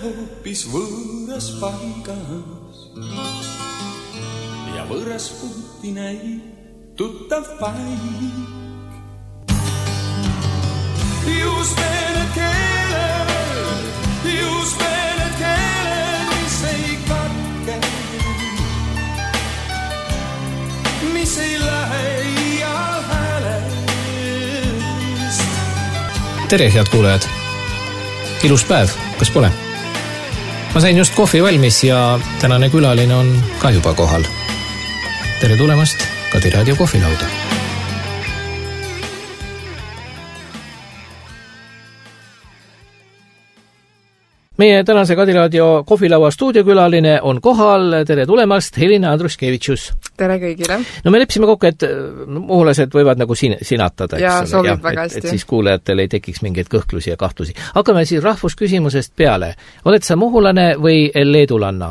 hoopis võõras paigas ja võõras puuti näib tuttav paik. Just need keeled, mis ei katke, mis ei lähe ial häälest. Tere, head kuulajad! Ilus päev, kas pole? Ma sain just kohvi valmis ja tänane külaline on ka juba kohal. Tere tulemast Kadi Raadio kohvilauda! Meie tänase Kadi Raadio kohvilaua stuudiokülaline on kohal. Tere tulemast, Helina Andruskevitšus! Tere kõigile! No me leppisime kokku, et muhulased võivad nagu sinatada. Ja sobib väga hästi. Et siis kuulajatel ei tekiks mingeid kõhklusi ja kahtlusi. Hakkame siis rahvusküsimusest peale. Oled sa muhulane või leedulanna?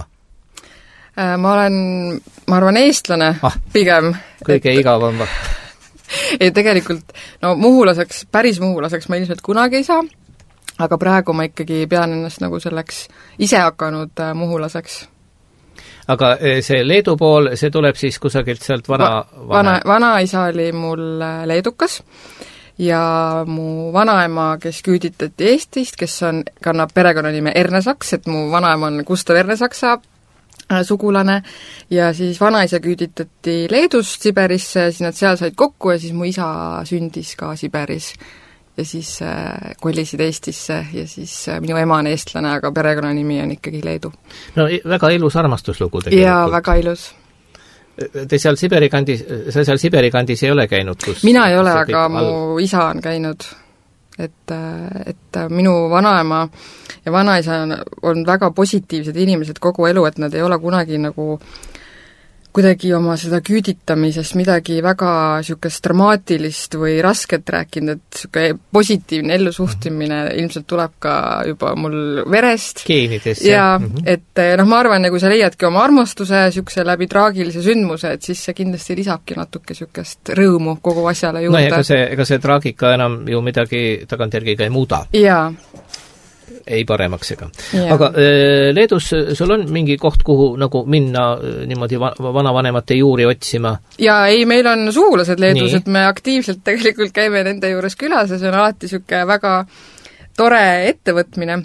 Ma arvan, eestlane pigem. Kõige igavam. Ei, tegelikult, päris muhulaseks ma ilmselt kunagi ei saa, aga praegu ma ikkagi pean ennast nagu selleks ise hakanud muhulaseks. Aga see Leedu pool, see tuleb siis kusagilt sealt vanaisa oli mul leedukas ja mu vanaema, kes küüditati Eestist, kes kannab perekonnanime Ernesaks, et mu vanaema on Gustav Ernesaksa sugulane ja siis vanaisa küüditati Leedust Siberisse, siis nad seal said kokku ja siis mu isa sündis ka Siberis. Ja siis kolisid Eestisse ja siis minu ema on eestlane, aga perekonnanimi on ikkagi Leedu. No väga ilus armastuslugu tegelikult. Jaa, väga ilus. Sa seal Siberi kandis ei ole käinud? Mina ei ole, aga mu isa on käinud. Et minu vanaema ja vanaisa on väga positiivsed inimesed kogu elu, et nad ei ole kunagi nagu kuidagi oma seda küüditamisest midagi väga niisugust dramaatilist või rasket rääkinud, et niisugune positiivne ellusuhtimine ilmselt tuleb ka juba mul verest. Geenides. Ja, et ma arvan, kui sa leiadki oma armastuse niisuguse läbi traagilise sündmuse, et siis see kindlasti lisabki natuke niisugust rõõmu kogu asjale juurde. No ega see traagika enam ju midagi tagantjärgi ei muuda. Jaa. Ei paremaks ega. Yeah. Aga Leedus sul on mingi koht, kuhu nagu minna niimoodi vanavanemate juuri otsima? Ja ei, meil on sugulased Leedus, et me aktiivselt tegelikult käime nende juures külas ja see on alati niisugune väga tore ettevõtmine.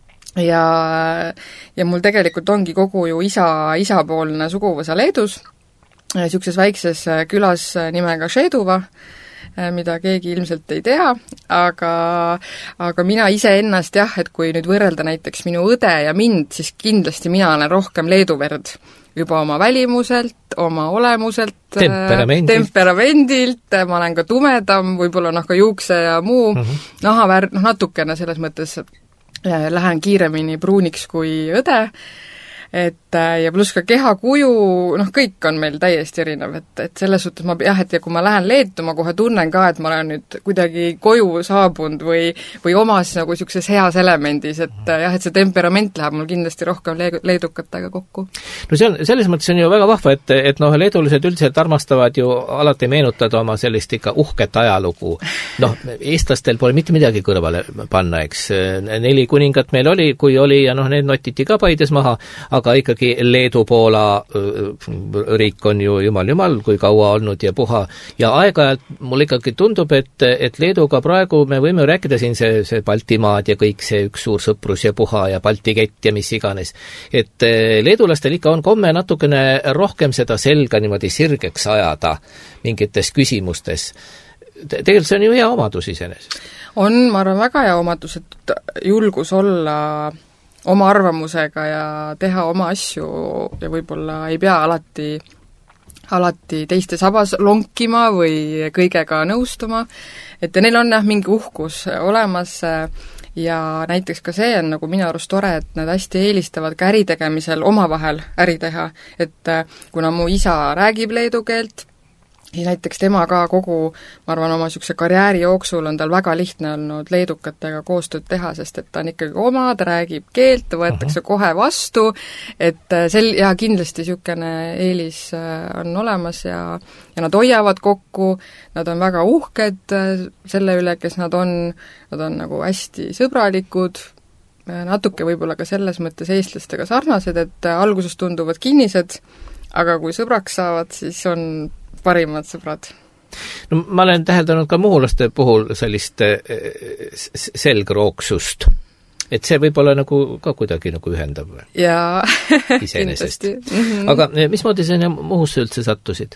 Ja mul tegelikult ongi kogu ju isapoolne suguvõsa Leedus, niisuguses väikses külas nimega Šeduva, mida keegi ilmselt ei tea, aga mina ise ennast et kui nüüd võrrelda näiteks minu õde ja mind, siis kindlasti mina olen rohkem Leedu verd juba oma välimuselt, oma olemuselt, temperamendilt, ma olen ka tumedam, võib-olla ka juukse ja muu nahavärv, natukene selles mõttes lähen kiiremini pruuniks kui õde, ja pluss ka kehakuju, kõik on meil täiesti erinev, et selles suhtes et kui ma lähen Leetu, ma kohe tunnen ka, et ma olen nüüd kuidagi koju saabunud või omas nagu niisuguses heas elemendis, et see temperament läheb mul kindlasti rohkem leedukatega kokku. No selles mõttes on ju väga vahva, et leedulised üldiselt armastavad ju alati meenutada oma sellist ikka uhket ajalugu. Eestlastel pole mitte midagi kõrvale panna, eks. 4 kuningat meil oli, kui oli, ja need notiti ka Paides maha, aga ikkagi Leedu-Poola riik on ju jumal, kui kaua olnud ja puha. Ja aeg-ajalt mul ikkagi tundub, et Leeduga praegu me võime rääkida siin see Baltimaad ja kõik see üks suur sõprus ja puha ja Balti kett ja mis iganes. Et leedulastel ikka on komme natukene rohkem seda selga niimoodi sirgeks ajada mingites küsimustes. Tegelikult see on ju hea omadus iseenesest. On, ma arvan, väga hea omadus, et julgus olla oma arvamusega ja teha oma asju ja võib-olla ei pea alati teiste sabas lonkima või kõigega nõustuma, et neil on mingi uhkus olemas ja näiteks ka see on nagu minu arust tore, et nad hästi eelistavad ka äritegemisel omavahel äri teha, et kuna mu isa räägib leedu keelt, siis näiteks tema ka kogu, ma arvan, oma niisuguse karjääri jooksul on tal väga lihtne olnud leedukatega koostööd teha, sest et ta on ikkagi oma, ta räägib keelt, ta võetakse kohe vastu, et kindlasti niisugune eelis on olemas ja nad hoiavad kokku, nad on väga uhked selle üle, kes nad on nagu hästi sõbralikud natuke võib-olla ka selles mõttes eestlastega sarnased, et alguses tunduvad kinnised, aga kui sõbraks saavad, siis on parimad sõbrad. No ma olen täheldanud ka muhulaste puhul sellist selgrooksust, et see võib olla nagu ka kuidagi nagu ühendab ja iseenesest. Aga mismoodi sa Muhusse üldse sattusid?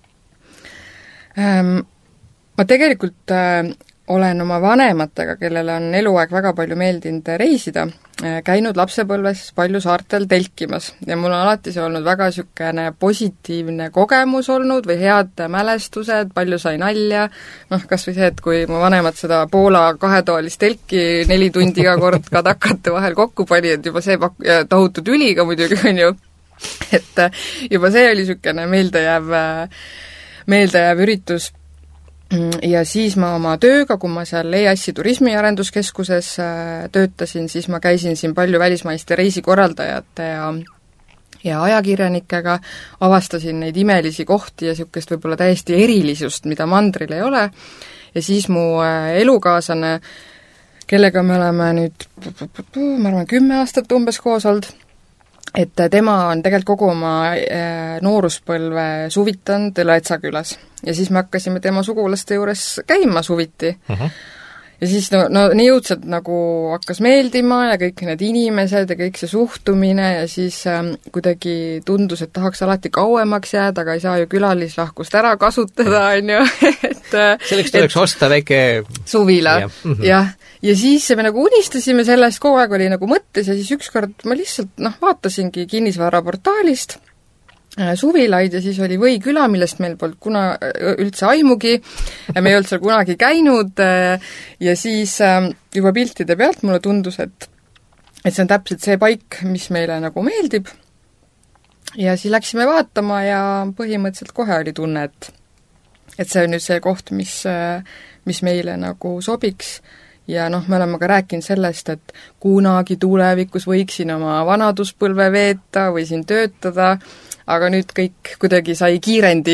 Ma tegelikult olen oma vanematega, kellele on eluaeg väga palju meeldinud reisida, käinud lapsepõlves palju saartel telkimas ja mul on alati see olnud väga niisugune positiivne kogemus olnud või head mälestused, palju sai nalja, kas või see, et kui mu vanemad seda Poola 2-toalist telki 4 tundi iga kord kadakate vahel kokku pani, et juba see ja tohutu tüli ka muidugi on ju, et juba see oli niisugune meeldejääv üritus. Ja siis ma oma tööga, kui ma seal EAS-i turismiarenduskeskuses töötasin, siis ma käisin siin palju välismaiste reisikorraldajate ja ajakirjanikega, avastasin neid imelisi kohti ja niisugust võib-olla täiesti erilisust, mida mandril ei ole, ja siis mu elukaaslane, kellega me oleme nüüd, ma arvan, 10 aastat umbes koos olnud, et tema on tegelikult kogu oma nooruspõlve suvitanud Lõetsakülas. Ja siis me hakkasime tema sugulaste juures käima suviti. Ja siis no nii jõudsalt nagu hakkas meeldima ja kõik need inimesed ja kõik see suhtumine ja siis kuidagi tundus, et tahaks alati kauemaks jääda, aga ei saa ju külalislahkust ära kasutada, on ju. Selleks tuleks osta väike suvila, jah. Ja siis me nagu unistasime sellest, kogu aeg oli nagu mõttes ja siis ükskord ma lihtsalt vaatasingi kinnisvaraportaalist suvilaid ja siis oli Võiküla, millest meil polnud üldse aimugi, me ei olnud seal kunagi käinud ja siis juba piltide pealt mulle tundus, et see on täpselt see paik, mis meile nagu meeldib ja siis läksime vaatama ja põhimõtteliselt kohe oli tunne, et see on nüüd see koht, mis meile nagu sobiks ja me oleme ka rääkinud sellest, et kunagi tulevikus võiksin oma vanaduspõlve veeta või siin töötada, aga nüüd kõik kuidagi sai kiirendi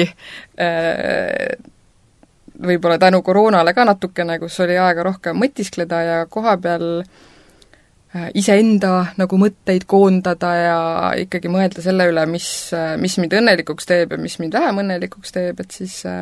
võib-olla tänu koroonale ka natukene, kus oli aega rohkem mõtiskleda ja koha peal iseenda nagu mõtteid koondada ja ikkagi mõelda selle üle, mis mind õnnelikuks teeb ja mis mind vähem õnnelikuks teeb, et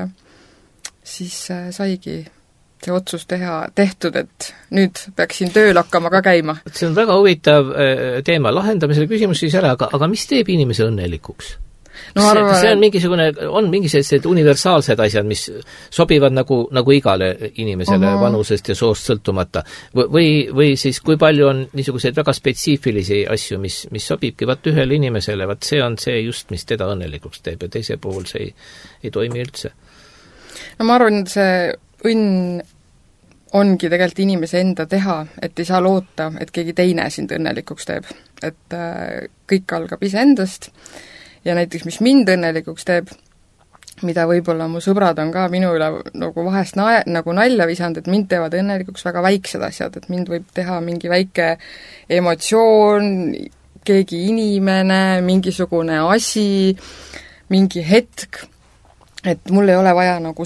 siis saigi see otsus tehtud, et nüüd peaksin tööl hakkama ka käima. See on väga huvitav teema, lahendame selle küsimus siis ära, aga mis teeb inimese õnnelikuks? No, see on mingi sellised universaalsed asjad, mis sobivad nagu igale inimesele vanusest ja soost sõltumata. Või siis kui palju on niisuguseid väga spetsiifilisi asju, mis sobibki ühele inimesele, see on see just, mis teda õnnelikuks teeb ja teise puhul see ei toimi üldse. No ma arvan, et see õnn ongi tegelikult inimese enda teha, et ei saa loota, et keegi teine sind õnnelikuks teeb. Et kõik algab iseendast ja näiteks, mis mind õnnelikuks teeb, mida võib-olla mu sõbrad on ka minu üle nagu vahest nagu nalja visanud, et mind teevad õnnelikuks väga väiksed asjad, et mind võib teha mingi väike emotsioon, keegi inimene, mingisugune asi, mingi hetk, et mul ei ole vaja nagu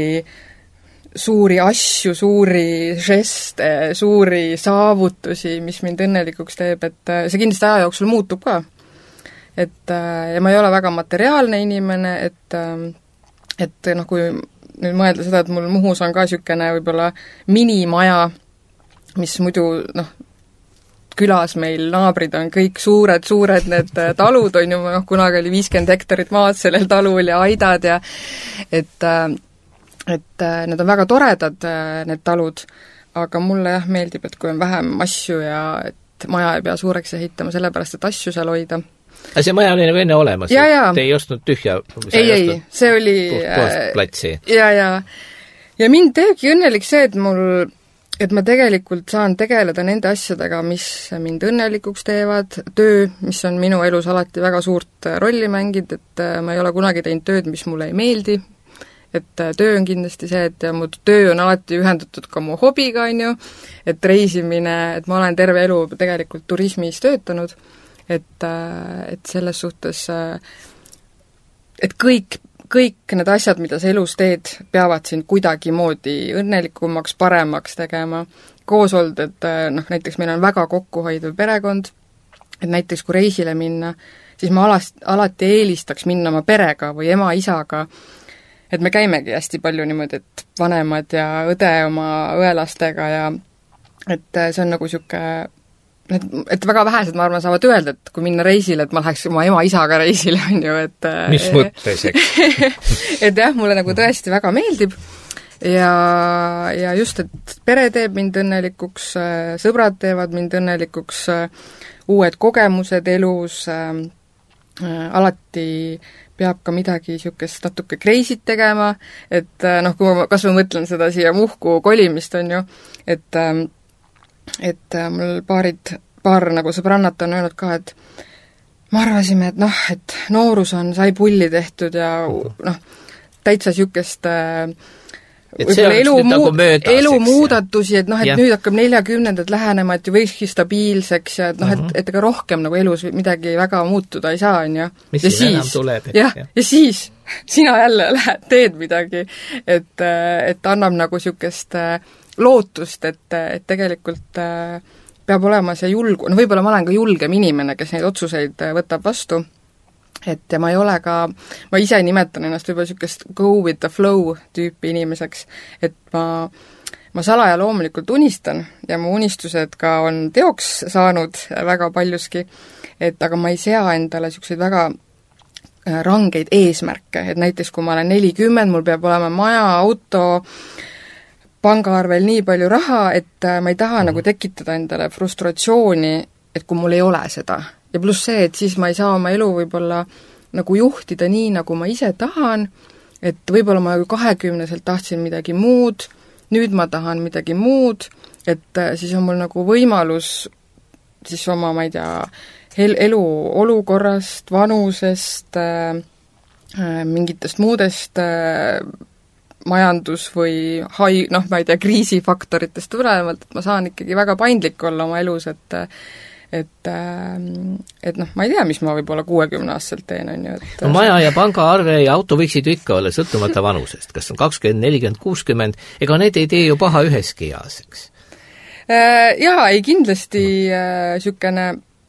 suuri asju, suuri žeste, suuri saavutusi, mis mind õnnelikuks teeb, et see kindlasti aja jooksul muutub ka. Ja ma ei ole väga materiaalne inimene, et kui nüüd mõelda seda, et mul Muhus on ka niisugune võib-olla minimaja, mis muidu külas meil naabrid on kõik suured need talud on ju, kunagi oli 50 hektarit maad sellel talul ja aidad ja et need on väga toredad, need talud, aga mulle meeldib, et kui on vähem asju ja et maja ei pea suureks ehitama, sellepärast, et asju seal hoida. Aga see maja oli nagu enne olemas, te ei ostnud tühja? Ei, see oli platsi. Ja mind teebki õnnelik see, et ma tegelikult saan tegeleda nende asjadega, mis mind õnnelikuks teevad, töö, mis on minu elus alati väga suurt rolli mänginud, et ma ei ole kunagi teinud tööd, mis mulle ei meeldi, et töö on kindlasti see, et mu töö on alati ühendatud ka mu hobiga, on ju, et reisimine, et ma olen terve elu tegelikult turismis töötanud, et selles suhtes, et kõik need asjad, mida sa elus teed, peavad sind kuidagi moodi õnnelikumaks, paremaks tegema koos olnud, et noh, näiteks meil on väga kokkuhoidv perekond, et näiteks kui reisile minna, siis ma alati eelistaks minna oma perega või ema-isaga, et me käimegi hästi palju niimoodi, et vanemad ja õde oma õelastega ja et see on nagu niisugune, et väga vähesed, ma arvan, saavad öelda, et kui minna reisile, et ma läheks oma ema-isaga reisile, on ju, et mis mõttes, eks? et jah, mulle nagu tõesti väga meeldib ja just, et pere teeb mind õnnelikuks, sõbrad teevad mind õnnelikuks, uued kogemused elus, alati peab ka midagi niisugust natuke crazy't tegema, et noh, kui ma kas või mõtlen seda siia Muhku kolimist, on ju, et mul paar nagu sõbrannat on öelnud ka, et me arvasime, et noh, et noorus sai pulli tehtud ja noh, täitsa niisugust võib-olla elumuudatusi, et noh, et nüüd hakkab 40 lähenema, et ju võikski stabiilseks ja et noh, et ega rohkem nagu elus midagi väga muutuda ei saa, on ju. Mis siin enam tuleb? Ja siis sina jälle lähed, teed midagi, et annab nagu niisugust lootust, et tegelikult peab olema see no võib-olla ma olen ka julgem inimene, kes neid otsuseid võtab vastu, et ja ma ei ole ka, ma ise nimetan ennast võib-olla niisugust go with the flow tüüpi inimeseks, et ma salaja loomulikult unistan ja mu unistused ka on teoks saanud väga paljuski, et aga ma ei sea endale niisuguseid väga rangeid eesmärke, et näiteks kui ma olen 40, mul peab olema maja, auto, pangaarvel nii palju raha, et ma ei taha nagu tekitada endale frustratsiooni, et kui mul ei ole seda. Ja pluss see, et siis ma ei saa oma elu võib-olla nagu juhtida nii, nagu ma ise tahan, et võib-olla ma 20-selt tahtsin midagi muud, nüüd ma tahan midagi muud, et siis on mul nagu võimalus siis oma, ma ei tea, elu olukorrast, vanusest, mingitest muudest majandus- või ma ei tea, kriisifaktoritest tulenevalt, et ma saan ikkagi väga paindlik olla oma elus, et noh, ma ei tea, mis ma võib-olla 60-aastaselt teen, on ju. No maja ja pangaarve ja auto võiksid ju ikka olla sõltumata vanusest, kas on 20, 40, 60, ega need ei tee ju paha üheski eas, eks? Jaa, ei kindlasti niisugune,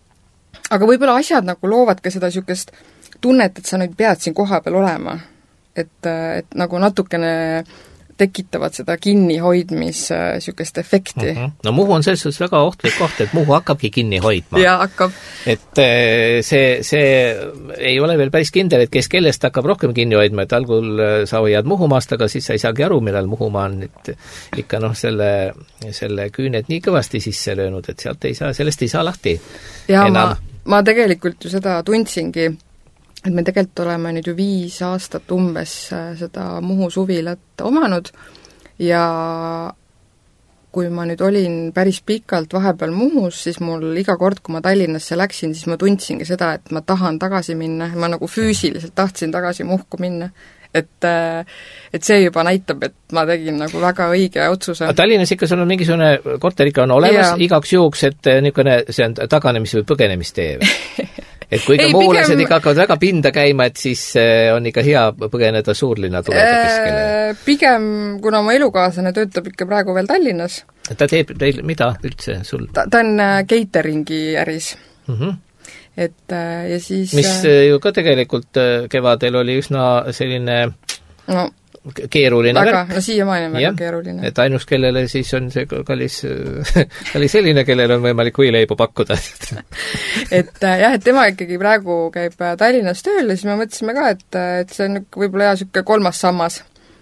aga võib-olla asjad nagu loovad ka seda niisugust tunnet, et sa nüüd pead siin kohapeal olema, et nagu natukene tekitavad seda kinnihoidmis niisugust efekti. No Muhu on selles suhtes väga ohtlik koht, et Muhu hakkabki kinni hoidma. Jaa, hakkab. Et see ei ole veel päris kindel, et kes kellest hakkab rohkem kinni hoidma, et algul sa hoiad Muhumaast, aga siis sa ei saagi aru, millal Muhumaa on nüüd ikka noh, selle küüned nii kõvasti sisse löönud, et sellest ei saa lahti. Ja ma tegelikult ju seda tundsingi, et me tegelikult oleme nüüd ju 5 aastat umbes seda Muhu suvilat omanud ja kui ma nüüd olin päris pikalt vahepeal Muhus, siis mul iga kord, kui ma Tallinnasse läksin, siis ma tundsingi seda, et ma tahan tagasi minna, ma nagu füüsiliselt tahtsin tagasi Muhku minna. Et see juba näitab, et ma tegin nagu väga õige otsuse. Tallinnas ikka sul on mingisugune korter ikka on olemas igaks juhuks, et niisugune see on taganemis- või põgenemistee või? Et kui ikka muulased ikka hakkavad väga pinda käima, et siis on ikka hea põgeneda suurlinna tuleda keskele. Pigem, kuna mu elukaaslane töötab ikka praegu veel Tallinnas. Ta teeb teil mida üldse sul? Ta on cateringi äris. Et ja siis mis ju ka tegelikult kevadel oli üsna selline keeruline väga, värk. No siiamaani on väga keeruline. Et ainus, kellele siis on see kallis selline, kellel on võimalik võileibu pakkuda. et jah, et tema ikkagi praegu käib Tallinnas tööl ja siis me mõtlesime ka, et see on võib-olla hea niisugune 3. sammas.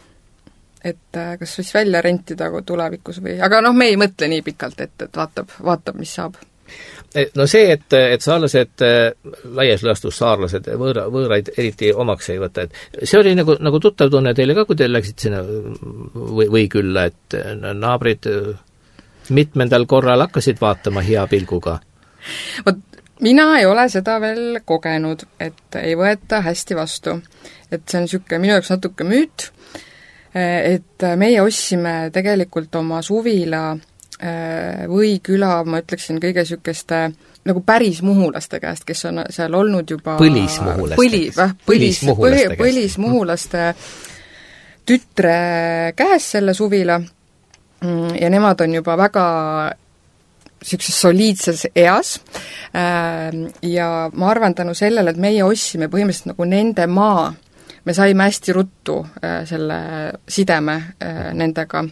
Et kas siis välja rentida tulevikus või, aga noh, me ei mõtle nii pikalt, et vaatab, mis saab. No see, et saarlased, laias laastus saarlased, võõraid eriti omaks ei võta, et see oli nagu tuttav tunne teile ka, kui te läksid sinna või külla, et naabrid mitmendal korral hakkasid vaatama hea pilguga? Vot, mina ei ole seda veel kogenud, et ei võeta hästi vastu. Et see on niisugune minu jaoks natuke müüt, et meie ostsime tegelikult oma suvila või küla, ma ütleksin, kõige niisugust nagu päris muhulaste käest, kes on seal olnud juba põlismuhulaste tütre käes selle suvila ja nemad on juba väga niisuguses soliidses eas ja ma arvan tänu sellele, et meie ostsime põhimõtteliselt nagu nende maa, me saime hästi ruttu selle sideme nendega,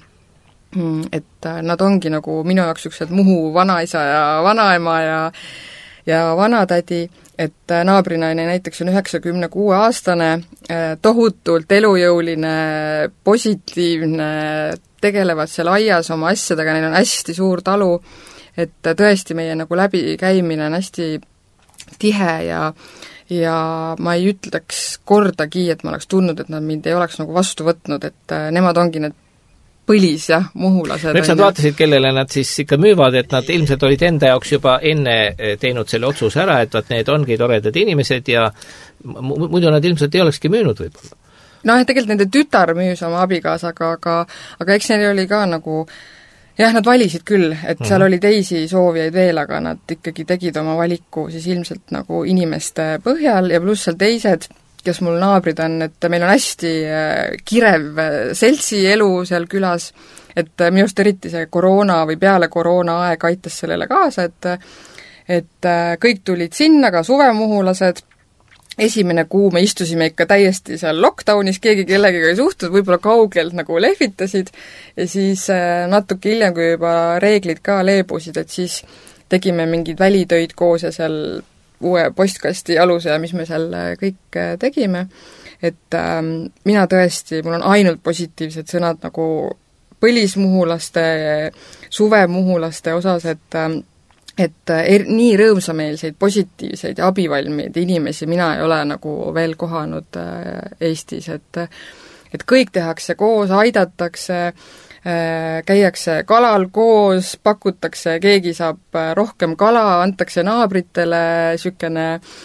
et nad ongi nagu minu jaoks niisugused Muhu vanaisa ja vanaema ja vanatädi, et naabrinaine näiteks on 96-aastane, tohutult elujõuline, positiivne, tegelevad seal aias oma asjadega, neil on hästi suur talu, et tõesti meie nagu läbikäimine on hästi tihe ja ma ei ütleks kordagi, et ma oleks tundnud, et nad mind ei oleks nagu vastu võtnud, et nemad ongi need põlis, jah, muhulased. Eks nad vaatasid, kellele nad siis ikka müüvad, et nad ilmselt olid enda jaoks juba enne teinud selle otsuse ära, et need ongi toredad inimesed ja muidu nad ilmselt ei olekski müünud võib-olla. No tegelikult nende tütar müüs oma abikaasaga, aga eks neil oli ka nagu jah, nad valisid küll, et seal oli teisi soovijaid veel, aga nad ikkagi tegid oma valiku siis ilmselt nagu inimeste põhjal ja pluss seal teised, kes mul naabrid on, et meil on hästi kirev seltsielu seal külas, et minu arust eriti see koroona või peale koroona aeg aitas sellele kaasa, et kõik tulid sinna, ka suvemuhulased, esimene kuu me istusime ikka täiesti seal lockdownis, keegi kellegiga ei suhtunud, võib-olla kaugelt nagu lehvitasid ja siis natuke hiljem, kui juba reeglid ka leebusid, et siis tegime mingeid välitöid koos ja seal uue postkasti aluse ja mis me seal kõik tegime, et mina tõesti, mul on ainult positiivsed sõnad nagu põlismuhulaste, suvemuhulaste osas, et nii rõõmsameelseid, positiivseid ja abivalmeid inimesi mina ei ole nagu veel kohanud Eestis, et kõik tehakse koos, aidatakse, käiakse kalal koos, pakutakse, keegi saab rohkem kala, antakse naabritele, niisugune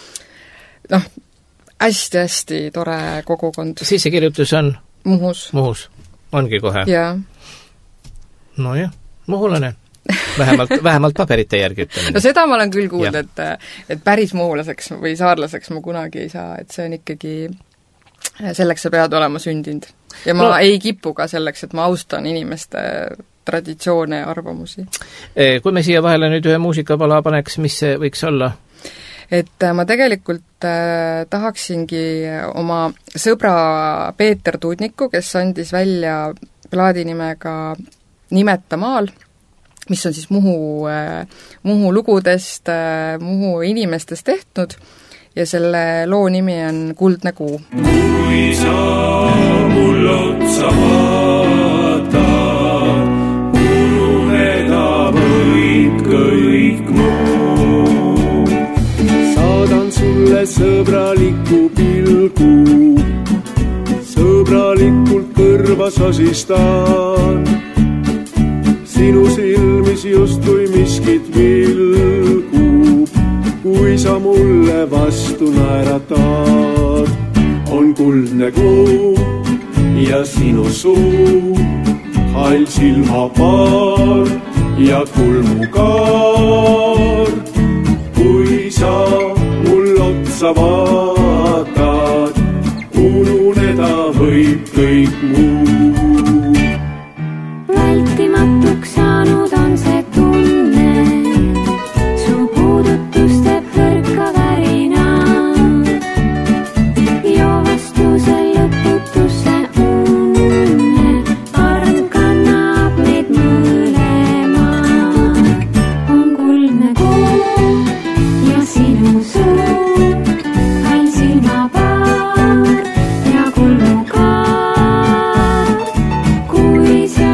hästi-hästi tore kogukond. Siis see kirjutus on? Muhus. Muhus, ongi kohe? Jaa. Nojah, muhulane. Vähemalt paberite järgi ütlemine. No seda ma olen küll kuulnud, et päris muhulaseks või saarlaseks ma kunagi ei saa, et see on ikkagi, selleks sa pead olema sündinud. Ja ma ei kipu ka selleks, et ma austan inimeste traditsioone ja arvamusi. Kui me siia vahele nüüd ühe muusikapala paneks, mis see võiks olla? Et ma tegelikult tahaksingi oma sõbra Peeter Tudniku, kes andis välja plaadi nimega Nimeta maal, mis on siis Muhu lugudest, Muhu inimestest tehtud ja selle loo nimi on Kuldne kuu. Kui sa mul otsa vaata, ununeda võid kõik muu. Saadan sulle sõbraliku pilgu, sõbralikult kõrva sasistan. Sinu silmis justkui miskit vilgub, kui sa mulle vastu naeratad. On kuldne kuu ja sinu suu, hall silmapaar ja kulmukaar. Kui sa mul otsa vaatad, ununeda võib kõik muu. Vältimatuks saanud on see tunne, su puudutus teeb hõrka värina. Joo vastuse lõputusse unne, arm kannab meid mõlemad. On kuldne kuu ja sinu suu, hall silmapaar ja kulmukaar. Kui sa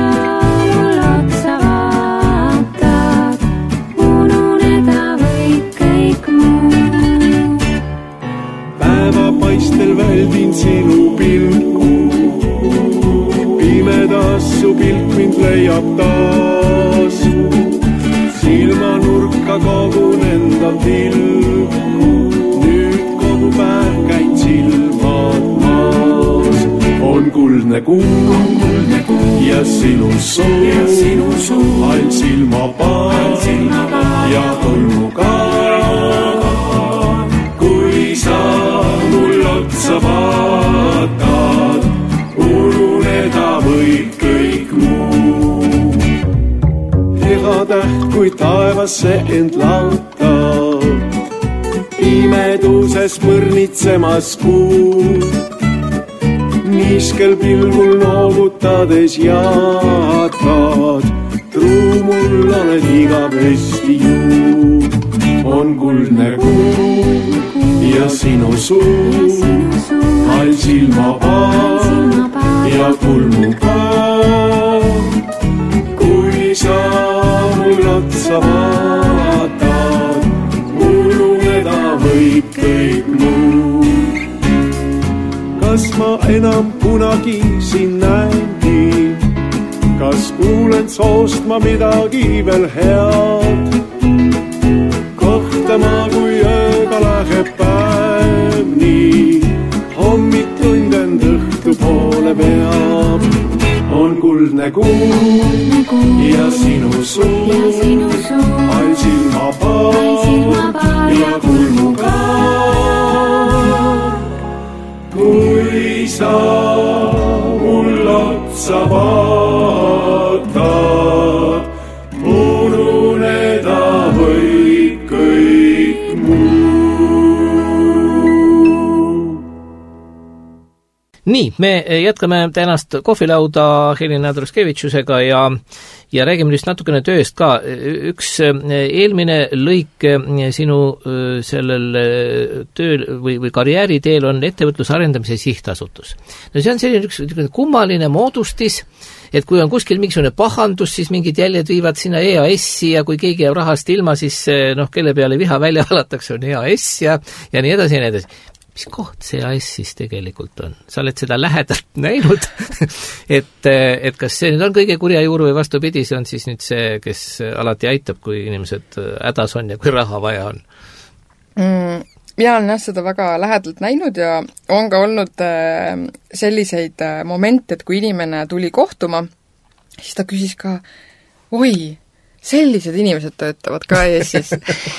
väldin sinu pilku, pimedas su pilk mind leiab taas. Silmanurka kogun enda tilku, nüüd kogu päev käid silmad maas. On kuldne kuu ja sinu suu, hall silmapaar ja kulmukaar. Kui sa sa vaatad, ununeda võib kõik muu. täht, kui taevasse end lautab. Pimeduses mõrnitsemas kuu, niiskel pilgul noogutades jaatad. Truu mul oled igavesti ju, on kuldne kuu ja sinu suu, hall silmapaar ja kulmupaar. Kui sa mul otsa vaatad, ununeda võib kõik muu. Kas ma enam kunagi sind näengi? Kas kuulen soost ma midagi veel head? Kohta ma, kui ööga läheb päev nii, hommik tundend õhtu poole peab. On kuldne kuu ja sinu suu, all silmapaar ja kulmukaar. Kui sa mul otsa vaatad, ununeda võib kõik muu. Nii, me jätkame tänast kohvilauda Helina Druskevitšusega ja räägime just natukene tööst ka. Üks eelmine lõik sinu sellel tööl või karjääriteel on ettevõtluse arendamise sihtasutus. No see on selline üks kummaline moodustis, et kui on kuskil mingisugune pahandus, siis mingid jäljed viivad sinna EAS-i ja kui keegi jääb rahast ilma, siis kelle peale viha välja valatakse, on EAS ja nii edasi ja nii edasi. Mis koht see EAS siis tegelikult on? Sa oled seda lähedalt näinud, et kas see nüüd on kõige kurja juur või vastupidi, see on siis nüüd see, kes alati aitab, kui inimesed hädas on ja kui raha vaja on? Mina olen seda väga lähedalt näinud ja on ka olnud selliseid momente, et kui inimene tuli kohtuma, siis ta küsis ka, oi, sellised inimesed töötavad ka EAS-is.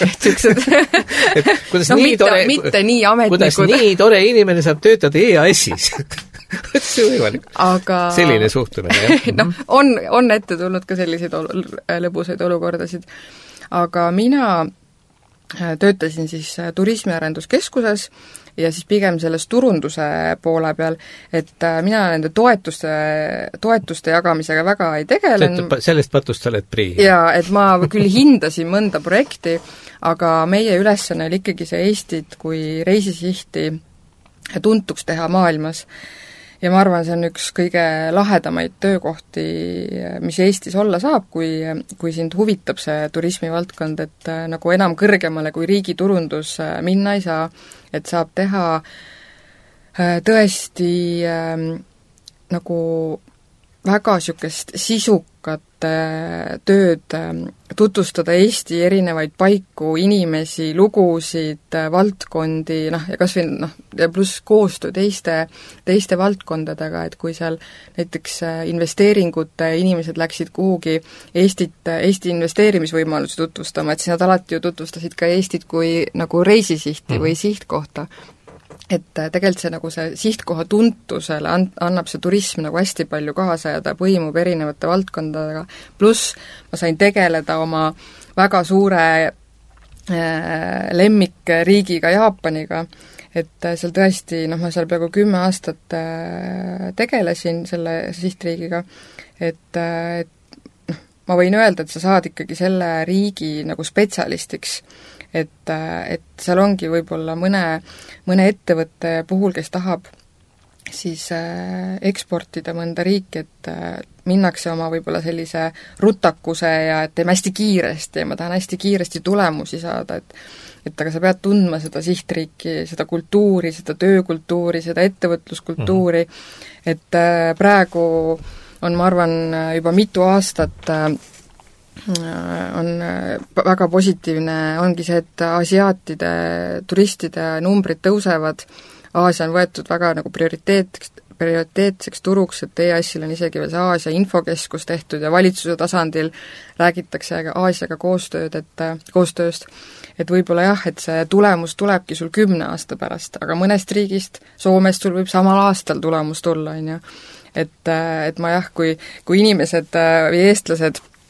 Mitte nii ametnikud. Kuidas nii tore inimene saab töötada EAS-is? See on võimalik. Selline suhtumine, jah? On ette tulnud ka selliseid lõbusaid olukordasid. Aga mina töötasin siis turismiarenduskeskuses ja siis pigem selles turunduse poole peal, et mina nende toetuste jagamisega väga ei tegelen. Sellest patust oled prii. Jaa, et ma küll hindasin mõnda projekti, aga meie ülesanne oli ikkagi see Eestit kui reisisihti tuntuks teha maailmas. Ja ma arvan, see on üks kõige lahedamaid töökohti, mis Eestis olla saab, kui sind huvitab see turismivaldkond, et nagu enam kõrgemale kui riigi turundus minna ei saa, et saab teha tõesti nagu väga niisugust sisukat tööd, tutvustada Eesti erinevaid paiku, inimesi, lugusid, valdkondi, ja kas või ja pluss koostöö teiste valdkondadega, et kui seal näiteks investeeringute inimesed läksid kuhugi Eesti investeerimisvõimalusi tutvustama, et siis nad alati ju tutvustasid ka Eestit kui nagu reisisihti või sihtkohta. Et tegelikult see nagu see sihtkoha tuntusele annab see turism nagu hästi palju kaasa ja ta põimub erinevate valdkondadega, pluss ma sain tegeleda oma väga suure lemmikriigiga Jaapaniga, et seal tõesti, ma seal peaaegu 10 aastat tegelesin selle sihtriigiga, et ma võin öelda, et sa saad ikkagi selle riigi nagu spetsialistiks, et seal ongi võib-olla mõne ettevõtte puhul, kes tahab siis eksportida mõnda riiki, et minnakse oma võib-olla sellise rutakuse ja et teeme hästi kiiresti ja ma tahan hästi kiiresti tulemusi saada, et aga sa pead tundma seda sihtriiki, seda kultuuri, seda töökultuuri, seda ettevõtluskultuuri, et praegu on, ma arvan, juba mitu aastat on väga positiivne, ongi see, et asiaatide turistide numbrid tõusevad, Aasia on võetud väga nagu prioriteetseks turuks, et EAS-il on isegi veel see Aasia infokeskus tehtud ja valitsuse tasandil räägitakse Aasiaga koostööst, et võib-olla jah, et see tulemus tulebki sul 10 aasta pärast, aga mõnest riigist, Soomest sul võib samal aastal tulemus tulla, on ju. Et ma jah, kui inimesed või eestlased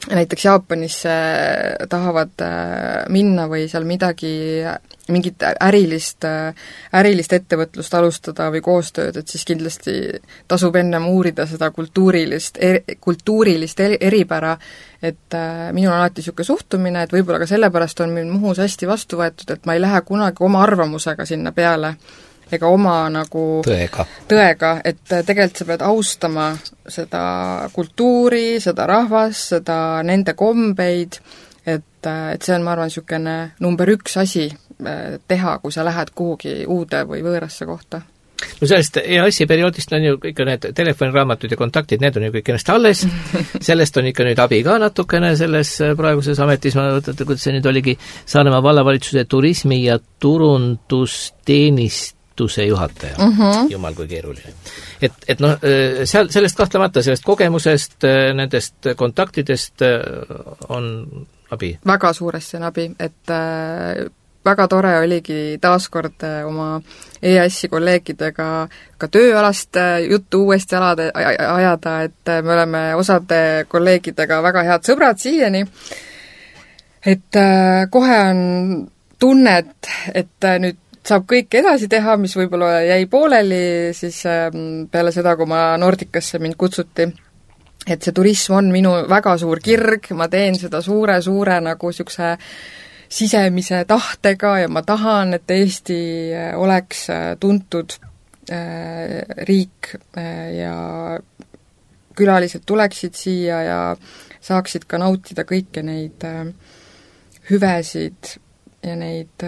näiteks Jaapanisse tahavad minna või seal mingit ärilist ettevõtlust alustada või koostööd, et siis kindlasti tasub ennem uurida seda kultuurilist eripära, et minul on alati niisugune suhtumine, et võib-olla ka sellepärast on meil Muhus hästi vastu võetud, et ma ei lähe kunagi oma arvamusega sinna peale ega oma nagu tõega, et tegelikult sa pead austama seda kultuuri, seda rahvast, seda nende kombeid, et see on, ma arvan, niisugune number 1 asi teha, kui sa lähed kuhugi uude või võõrasse kohta. No sellest EAS-i perioodist on ju ikka need telefoniraamatud ja kontaktid, need on ju kõik ennast alles, sellest on ikka nüüd abi ka natukene selles praeguses ametis, ma võtate, kuidas see nüüd oligi, Saaremaa vallavalitsuse turismi- ja turundusteenistuse juhataja. Jumal, kui keeruline. Et noh, sellest kahtlemata, sellest kogemusest, nendest kontaktidest on abi. Väga suuresti on abi, et väga tore oligi taaskord oma EAS-i kolleegidega ka tööalast juttu uuesti ajada, et me oleme osade kolleegidega väga head sõbrad siiani, et kohe on tunnet, et nüüd saab kõik edasi teha, mis võib-olla jäi pooleli siis peale seda, kui ma Nordicasse mind kutsuti. Et see turism on minu väga suur kirg, ma teen seda suure nagu niisuguse sisemise tahtega ja ma tahan, et Eesti oleks tuntud riik ja külalised tuleksid siia ja saaksid ka nautida kõiki neid hüvesid ja neid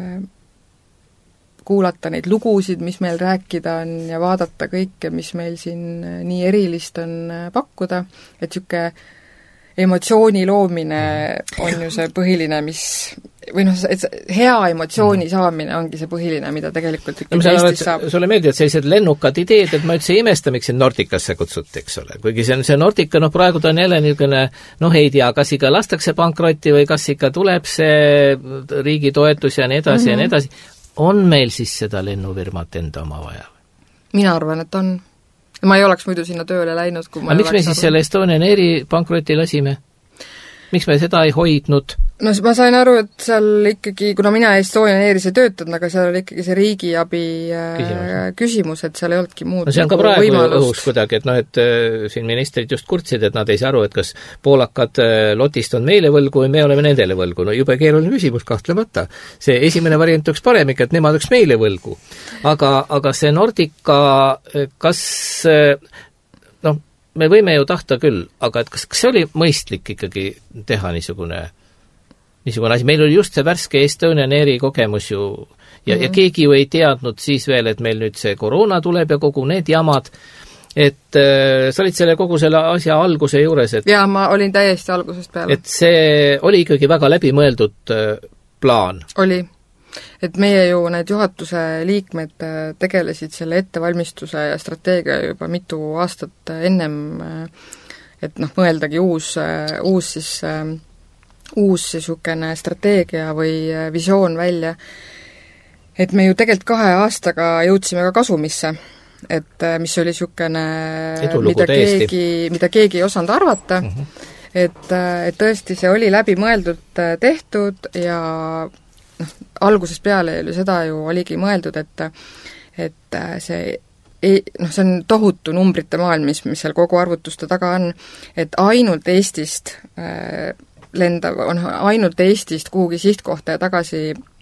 kuulata neid lugusid, mis meil rääkida on ja vaadata kõike, mis meil siin nii erilist on pakkuda, et niisugune emotsiooni loomine on ju see põhiline, mis või noh, hea emotsiooni saamine ongi see põhiline, mida tegelikult ikkagi Eestis saab. Sulle meeldivad sellised lennukad ideed, et ma üldse ei imesta, miks see Nordicasse kutsuti, eks ole. Kuigi see Nordica, praegu ta on jälle niisugune, ei tea, kas ikka lastakse pankrotti või kas ikka tuleb see riigi toetus ja nii edasi ja nii edasi. On meil siis seda lennufirmat enda oma vaja? Mina arvan, et on. Ma ei oleks muidu sinna tööle läinud, kui ma miks me siis selle Estonian Airi pankroti lasime? Miks me seda ei hoidnud? No ma sain aru, et seal ikkagi, kuna mina Estonian Airis ei töötanud, aga seal oli ikkagi see riigiabi küsimus, et seal ei olnudki muud see on ka praegu õhus kuidagi, et et siin ministrid just kurtsid, et nad ei saa aru, et kas poolakad lotist on meile võlgu või me oleme nendele võlgu. No jube keeruline küsimus kahtlemata. See esimene variant oleks parem ikka, et nemad oleks meile võlgu. Aga see Nordica, kas me võime ju tahta küll, aga et kas see oli mõistlik ikkagi teha niisugune asi? Meil oli just see värske Estonian Airi kogemus ju ja keegi ju ei teadnud siis veel, et meil nüüd see koroona tuleb ja kogu need jamad, et sa olid kogu selle asja alguse juures, et jaa, ma olin täiesti algusest peale. Et see oli ikkagi väga läbimõeldud plaan. Oli. Et meie ju need juhatuse liikmed tegelesid selle ettevalmistuse ja strateegia juba mitu aastat ennem, et mõeldagi uus niisugune strateegia või visioon välja. Et me ju tegelikult 2 aastaga jõudsime ka kasumisse, et mis oli niisugune, mida keegi ei osanud arvata, et tõesti see oli läbimõeldud tehtud ja algusest peale seda ju oligi mõeldud, et see see on tohutu numbrite maailm, mis seal kogu arvutuste taga on, et ainult Eestist ainult Eestist kuhugi sihtkohta ja tagasi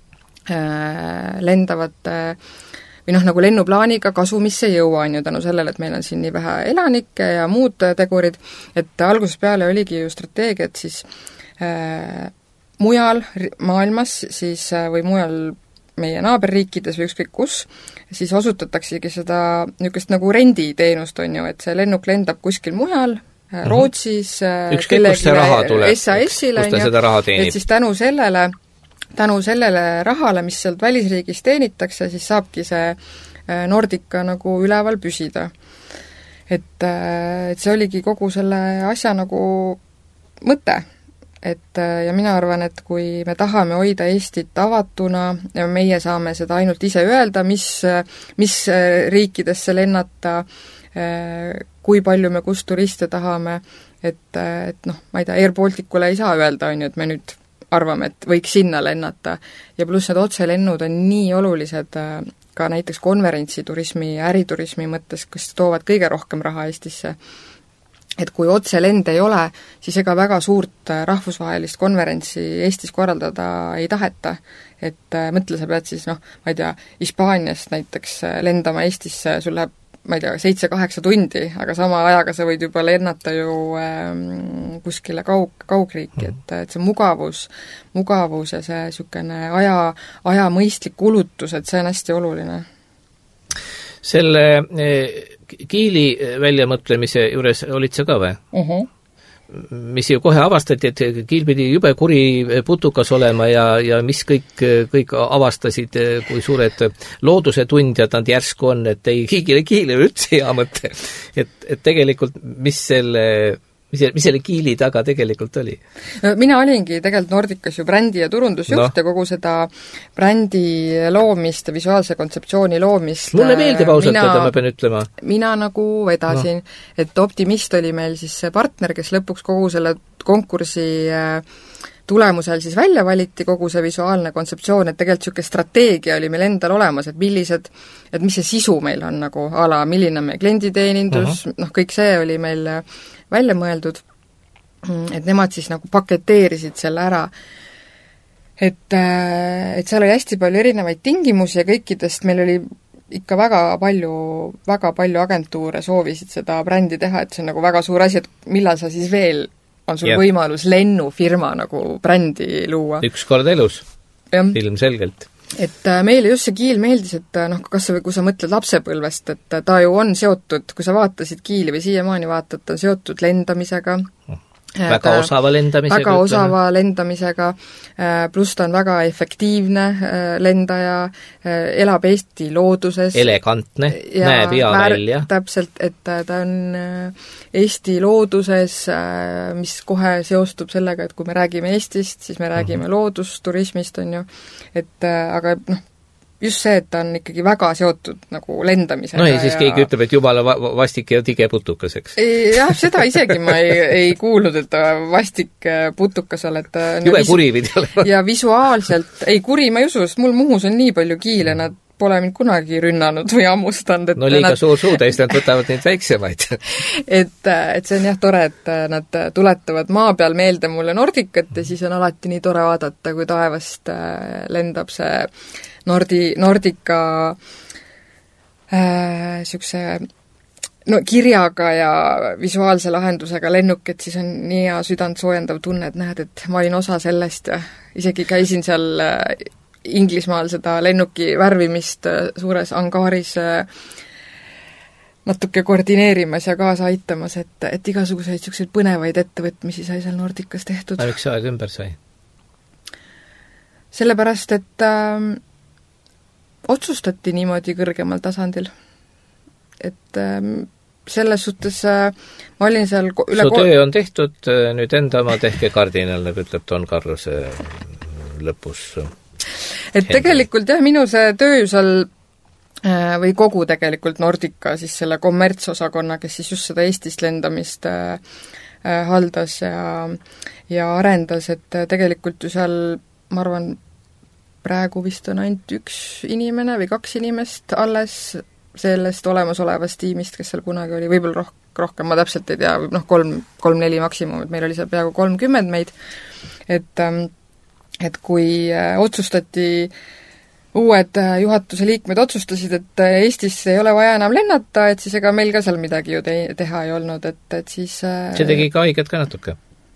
lendavad või nagu lennuplaaniga kasumisse jõua on ju tänu sellele, et meil on siin nii vähe elanikke ja muud tegurid, et algusest peale oligi ju strateegia, et siis mujal maailmas siis või mujal meie naaberriikides või ükskõik kus, siis osutataksegi seda niisugust nagu renditeenust on ju, et see lennuk lendab kuskil mujal, Rootsis, kellelegi SAS-ile, et siis tänu sellele rahale, mis sealt välisriigis teenitakse, siis saabki see Nordica nagu üleval püsida. Et see oligi kogu selle asja nagu mõte. Ja mina arvan, et kui me tahame hoida Eestit avatuna ja meie saame seda ainult ise öelda, mis riikidesse lennata, kui palju me kust turiste tahame, et noh, ma ei tea, Air Balticule ei saa öelda, on ju, et me nüüd arvame, et võiks sinna lennata. Ja pluss need otselennud on nii olulised ka näiteks konverentsiturismi ja äriturismi mõttes, kes toovad kõige rohkem raha Eestisse. Et kui otselende ei ole, siis ega väga suurt rahvusvahelist konverentsi Eestis korraldada ei taheta. Et mõtle, sa pead siis, noh, ma ei tea, Hispaaniast näiteks lendama Eestisse, sul läheb, ma ei tea, 7-8 tundi, aga sama ajaga sa võid juba lennata ju kuskile kaugriiki, et see mugavus ja see niisugune aja mõistlik kulutus, et see on hästi oluline. Selle Kiili väljamõtlemise juures olid sa ka või? Mis ju kohe avastati, et Kiil pidi jube kuri putukas olema ja mis kõik avastasid, kui suured looduse tundjad nad järsku on, et ei, Kiil üldse hea mõte. Et tegelikult, mis selle Kiili taga tegelikult oli? Mina olingi tegelikult Nordicas ju brändi ja turundusjuht ja kogu seda brändi loomist ja visuaalse kontseptsiooni loomist mulle meeldib ausalt öelda, ma pean ütlema. Mina nagu vedasin, et Optimist oli meil siis see partner, kes lõpuks kogu selle konkursi tulemusel siis välja valiti, kogu see visuaalne kontseptsioon, et tegelikult niisugune strateegia oli meil endal olemas, et mis see sisu meil on nagu ala, milline on meie klienditeenindus, noh kõik see oli meil välja mõeldud, et nemad siis nagu paketeerisid selle ära. Et seal oli hästi palju erinevaid tingimusi ja kõikidest meil oli ikka väga palju agentuure soovisid seda brändi teha, et see on nagu väga suur asi, et millal sa siis veel on sul võimalus lennufirma nagu brändi luua. Üks kord elus, ilmselgelt. Et meile just see Kiil meeldis, et noh, kas sa, kui sa mõtled lapsepõlvest, et ta ju on seotud, kui sa vaatasid Kiili või siiamaani vaatad, ta on seotud lendamisega. Väga osava lendamisega, pluss ta on väga efektiivne lendaja, elab Eesti looduses. Elegantne, näeb hea välja. Täpselt, et ta on Eesti looduses, mis kohe seostub sellega, et kui me räägime Eestist, siis me räägime loodusturismist, on ju, et aga noh, just see, et ta on ikkagi väga seotud nagu lendamisega. No ei, siis keegi ütleb, et jumala vastik ja tige putukas, eks? Jah, seda isegi ma ei kuulnud, et vastik putukas oled. Jube kuri pidi olema. Ja visuaalselt, ei kuri ma ei usu, sest mul Muhus on nii palju Kiile, nad pole mind kunagi rünnanud või ammustanud. No liiga suur suutäist, nad võtavad neid väiksemaid. et see on jah tore, et nad tuletavad maa peal meelde mulle Nordicat ja siis on alati nii tore vaadata, kui taevast lendab see Nordica niisuguse kirjaga ja visuaalse lahendusega lennuk, et siis on nii hea südant soojendav tunne, et näed, et ma olin osa sellest ja isegi käisin seal Inglismaal seda lennuki värvimist suures angaaris natuke koordineerimas ja kaasa aitamas, et igasuguseid niisuguseid põnevaid ettevõtmisi sai seal Nordicas tehtud. Miks aeg ümber sai? Sellepärast, et otsustati niimoodi kõrgemal tasandil. Et selles suhtes ma olin seal su töö on tehtud, nüüd enda oma tehke kardinal, nagu ütleb Don Carlos lõpus. Et tegelikult jah, minu see töö seal või kogu tegelikult Nordica, siis selle kommertsosakonna, kes siis just seda Eestist lendamist haldas ja arendas, et tegelikult ju seal, ma arvan, praegu vist on ainult üks inimene või 2 inimest alles sellest olemasolevast tiimist, kes seal kunagi oli, võib-olla rohkem, ma täpselt ei tea, 3-4 maksimum, et meil oli seal peaaegu 30 meid, et kui otsustati, uued juhatuse liikmed otsustasid, et Eestis ei ole vaja enam lennata, et siis ega meil ka seal midagi ju teha ei olnud, et siis see tegi ka haiget ka natuke?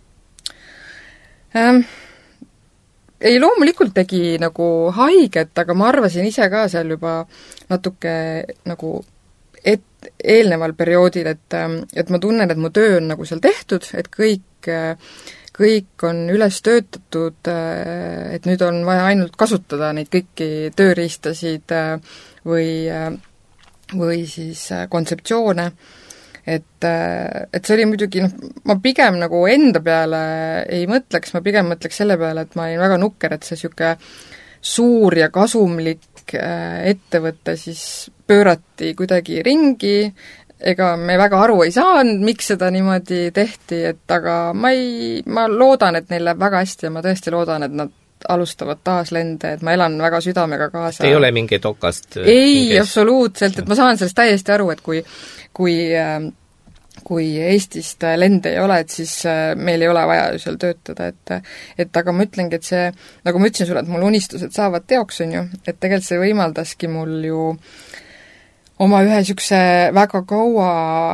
Ei, loomulikult tegi nagu haiget, aga ma arvasin ise ka seal juba natuke nagu eelneval perioodil, et ma tunnen, et mu töö on nagu seal tehtud, et kõik on üles töötatud, et nüüd on vaja ainult kasutada neid kõiki tööriistasid või siis kontseptsioone, et see oli muidugi, ma pigem nagu enda peale ei mõtleks, ma pigem mõtleks selle peale, et ma olin väga nukker, et see niisugune suur ja kasumlik ettevõte siis pöörati kuidagi ringi, ega me väga aru ei saanud, miks seda niimoodi tehti, et aga ma loodan, et neil läheb väga hästi ja ma tõesti loodan, et nad alustavad taas lende, et ma elan väga südamega kaasa. Ei ole mingi tokast? Ei, absoluutselt, et ma saan sellest täiesti aru, et kui Eestist lende ei ole, et siis meil ei ole vaja ju seal töötada, et aga ma ütlengi, et see, nagu ma ütlesin sulle, et mul unistused saavad teoks, on ju, et tegelikult see võimaldaski mul ju oma ühe niisuguse väga kaua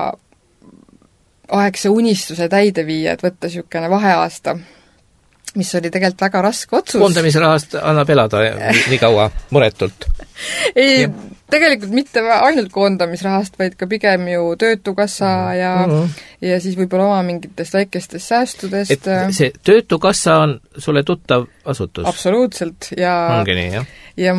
aegse unistuse täide viia, et võtta niisugune vaheaasta, mis oli tegelikult väga raske otsus. Koondamisrahast annab elada nii kaua muretult? Ei, tegelikult mitte ainult koondamisrahast, vaid ka pigem ju Töötukassa ja siis võib-olla oma mingitest väikestest säästudest. Et see Töötukassa on sulle tuttav asutus? Absoluutselt. Ongi nii, jah?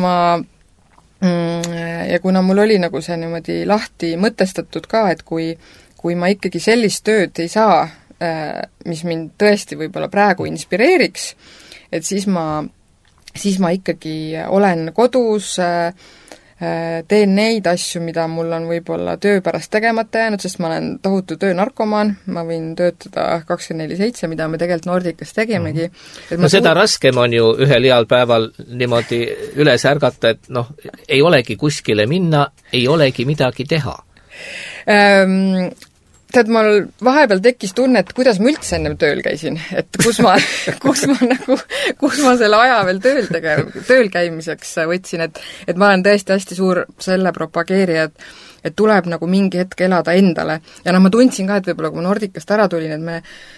Ja kuna mul oli nagu see niimoodi lahti mõtestatud ka, et kui ma ikkagi sellist tööd ei saa, mis mind tõesti võib-olla praegu inspireeriks, et siis ma ikkagi olen kodus, teen neid asju, mida mul on võib-olla töö pärast tegemata jäänud, sest ma olen tohutu töönarkomaan, ma võin töötada 24/7, mida me tegelikult Nordicas tegimegi. No seda raskem on ju ühel heal päeval niimoodi üles ärgata, et ei olegi kuskile minna, ei olegi midagi teha. Tead, mul vahepeal tekkis tunne, et kuidas ma üldse ennem tööl käisin, et kus ma selle aja veel tööl käimiseks võtsin, et ma olen tõesti hästi suur selle propageerija, et tuleb nagu mingi hetk elada endale. Ja ma tundsin ka, et võib-olla kui ma Nordicast ära tulin, et me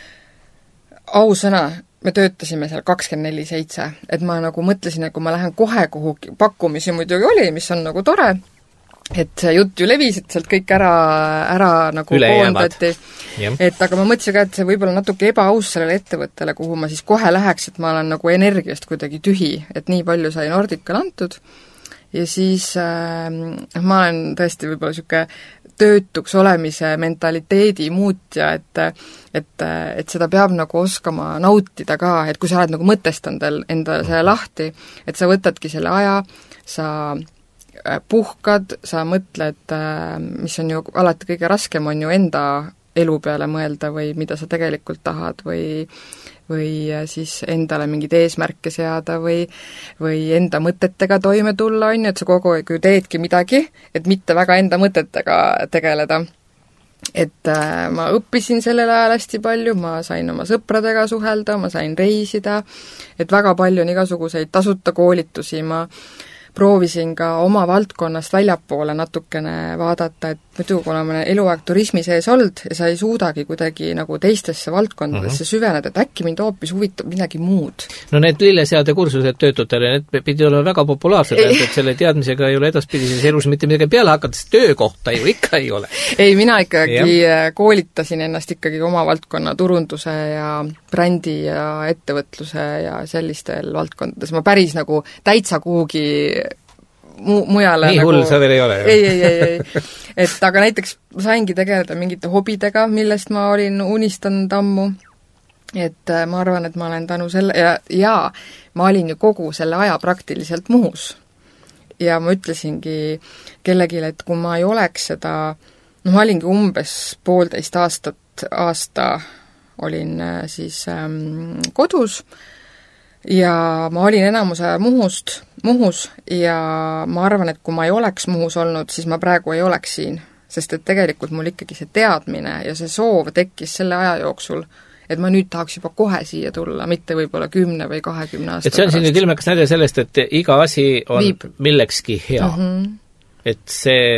ausõna, me töötasime seal 24/7, et ma nagu mõtlesin, et kui ma lähen kohe kuhugi, pakkumisi muidugi oli, mis on nagu tore, et see jutt ju levis, et sealt kõik ära nagu koondati. Et aga ma mõtlesin ka, et see võib-olla natuke ebaaus sellele ettevõttele, kuhu ma siis kohe läheks, et ma olen nagu energiast kuidagi tühi, et nii palju sai Nordicale antud. Ja siis ma olen tõesti võib-olla niisugune töötuks olemise mentaliteedi muutja, et seda peab nagu oskama nautida ka, et kui sa oled nagu mõtestanud endale selle lahti, et sa võtadki selle aja, sa puhkad, sa mõtled, mis on ju alati kõige raskem, on ju enda elu peale mõelda või mida sa tegelikult tahad või siis endale mingeid eesmärke seada või enda mõtetega toime tulla, on ju, et sa kogu aeg ju teedki midagi, et mitte väga enda mõtetega tegeleda. Et ma õppisin sellel ajal hästi palju, ma sain oma sõpradega suhelda, ma sain reisida, et väga palju on igasuguseid tasuta koolitusi, ma proovisin ka oma valdkonnast väljapoole natukene vaadata, et muidu, kuna ma olen eluaeg turismi sees olnud ja sa ei suudagi kuidagi nagu teistesse valdkondadesse süveneda, et äkki mind hoopis huvitab midagi muud. No need lilleseade kursused töötutele, need pidi olema väga populaarsed, et selle teadmisega ei ole edaspidises elus mitte midagi peale hakata, sest töökohta ju ikka ei ole. Ei, mina ikkagi koolitasin ennast ikkagi oma valdkonna turunduse ja brändi ja ettevõtluse ja sellistel valdkondades. Ma päris nagu täitsa kuhugi mujale nii nagu... hull sa veel ei ole? Ei. Et aga näiteks saingi tegeleda mingite hobidega, millest ma olin unistanud ammu. Et ma arvan, et ma olen tänu selle ja ma olin ju kogu selle aja praktiliselt Muhus. Ja ma ütlesingi kellelegi, et kui ma ei oleks seda, ma olingi umbes 1,5 aasta olin siis kodus ja ma olin enamuse Muhus ja ma arvan, et kui ma ei oleks Muhus olnud, siis ma praegu ei oleks siin. Sest et tegelikult mul ikkagi see teadmine ja see soov tekkis selle aja jooksul, et ma nüüd tahaks juba kohe siia tulla, mitte võib-olla 10 või 20 aasta. Et see on siin nüüd ilmekas näide sellest, et iga asi on millekski hea. Et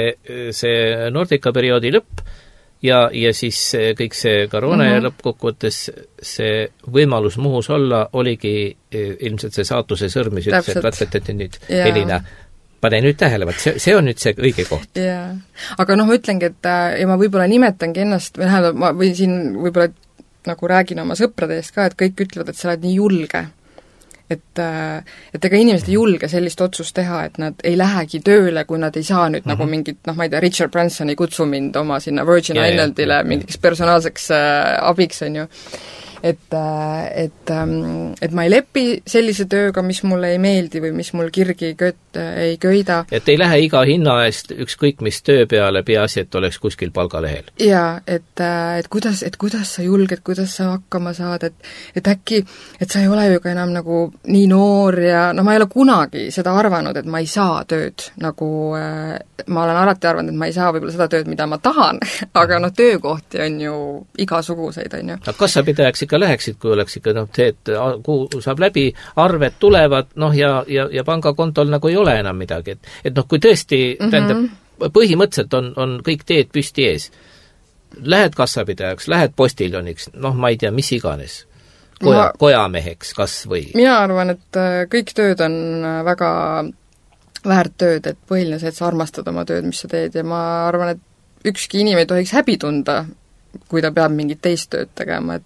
see Nordica perioodi lõpp ja siis kõik see koroona ja lõppkokkuvõttes see võimalus Muhus olla oligi ilmselt see saatuse sõrm, mis ütles, et nüüd Elina, pane nüüd tähele, see on nüüd see õige koht. Jaa. Aga ma ütlengi, et ja ma võib-olla nimetangi ennast, või siin võib-olla nagu räägin oma sõprade eest ka, et kõik ütlevad, et sa oled nii julge. Et ega inimesed ei julge sellist otsust teha, et nad ei lähegi tööle, kui nad ei saa nüüd nagu mingit, ma ei tea, Richard Branson ei kutsu mind oma sinna Virgin Islandile mingiks personaalseks abiks, on ju. et ma ei lepi sellise tööga, mis mulle ei meeldi või mis mul kirgi ei köida. Et ei lähe iga hinna eest ükskõik mis töö peale, peaasi, et oleks kuskil palgalehel. Jaa, et kuidas sa julged, kuidas sa hakkama saad, et äkki, et sa ei ole ju ka enam nagu nii noor ja ma ei ole kunagi seda arvanud, et ma ei saa tööd, nagu ma olen alati arvanud, et ma ei saa võib-olla seda tööd, mida ma tahan, aga töökohti on ju igasuguseid, on ju. Aga kassapidajaks ikka läheksid, kui oleks ikka see, et kuu saab läbi, arved tulevad, ja pangakontol nagu ei ole enam midagi. Et kui tõesti, tähendab, põhimõtteliselt on kõik teed püsti ees. Lähed kassapidajaks, lähed postiljoniks, ma ei tea, mis iganes. Kojameheks kas või. Mina arvan, et kõik tööd on väga väärt tööd, et põhiline see, et sa armastad oma tööd, mis sa teed, ja ma arvan, et ükski inimene ei tohiks häbi tunda, kui ta peab mingit teist tööd tegema,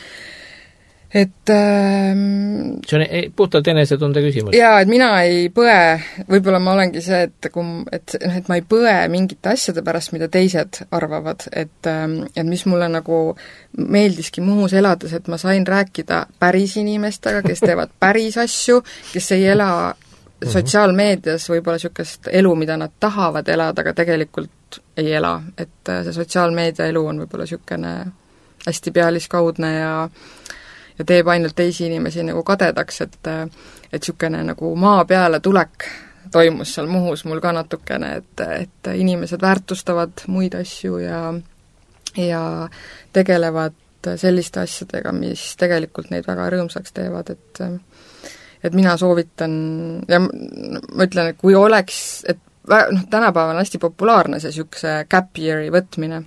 see on puhtalt enesetunde küsimus. Jaa, et mina ei põe, võib-olla ma olengi see, et ma ei põe mingite asjade pärast, mida teised arvavad, et mis mulle nagu meeldiski Muhus elades, et ma sain rääkida päris inimestega, kes teevad päris asju, kes ei ela sotsiaalmeedias võib-olla niisugust elu, mida nad tahavad elada, aga tegelikult ei ela, et see sotsiaalmeedia elu on võib-olla niisugune hästi pealiskaudne ja teeb ainult teisi inimesi nagu kadedaks, et niisugune nagu maa peale tulek toimus seal Muhus mul ka natukene, et inimesed väärtustavad muid asju ja tegelevad selliste asjadega, mis tegelikult neid väga rõõmsaks teevad, et mina soovitan ja ma ütlen, et kui oleks, et tänapäeval on hästi populaarne see niisuguse gap year'i võtmine,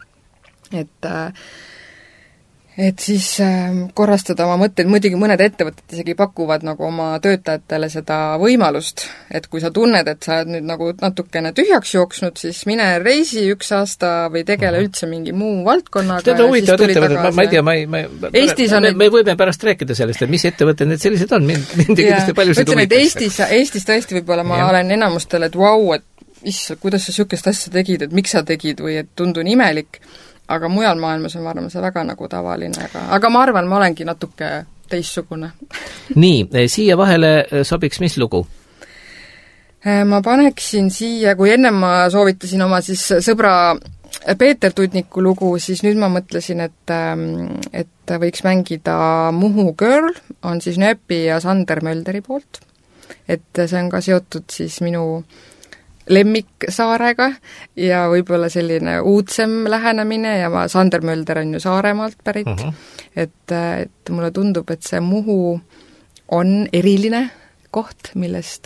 et siis korrastada oma mõtteid, muidugi mõned ettevõtted isegi pakuvad nagu oma töötajatele seda võimalust, et kui sa tunned, et sa oled nüüd nagu natukene tühjaks jooksnud, siis mine reisi 1 aasta või tegele üldse mingi muu valdkonnaga. Teda huvitavad ettevõtted, ma ei tea, Eestis on me võime pärast rääkida sellest, et mis ettevõtted need sellised on, mind kindlasti paljusid huvitaks. Eestis tõesti võib-olla ma olen enamustele, et vau, et issand, kuidas sa niisugust asja tegid, et miks sa tegid või et tundun imelik, aga mujal maailmas on arvan see väga nagu tavaline, aga ma arvan, ma olengi natuke teistsugune. Nii, siia vahele sobiks mis lugu? Ma paneksin siia, kui enne ma soovitasin oma siis sõbra Peeter Tudniku lugu, siis nüüd ma mõtlesin, et võiks mängida Muhu Girl, on siis Nööpi ja Sander Mölderi poolt. Et see on ka seotud siis minu lemmiksaarega ja võib-olla selline uudsem lähenemine ja Sander Mölder on ju Saaremaalt pärit, et mulle tundub, et see Muhu on eriline koht, millest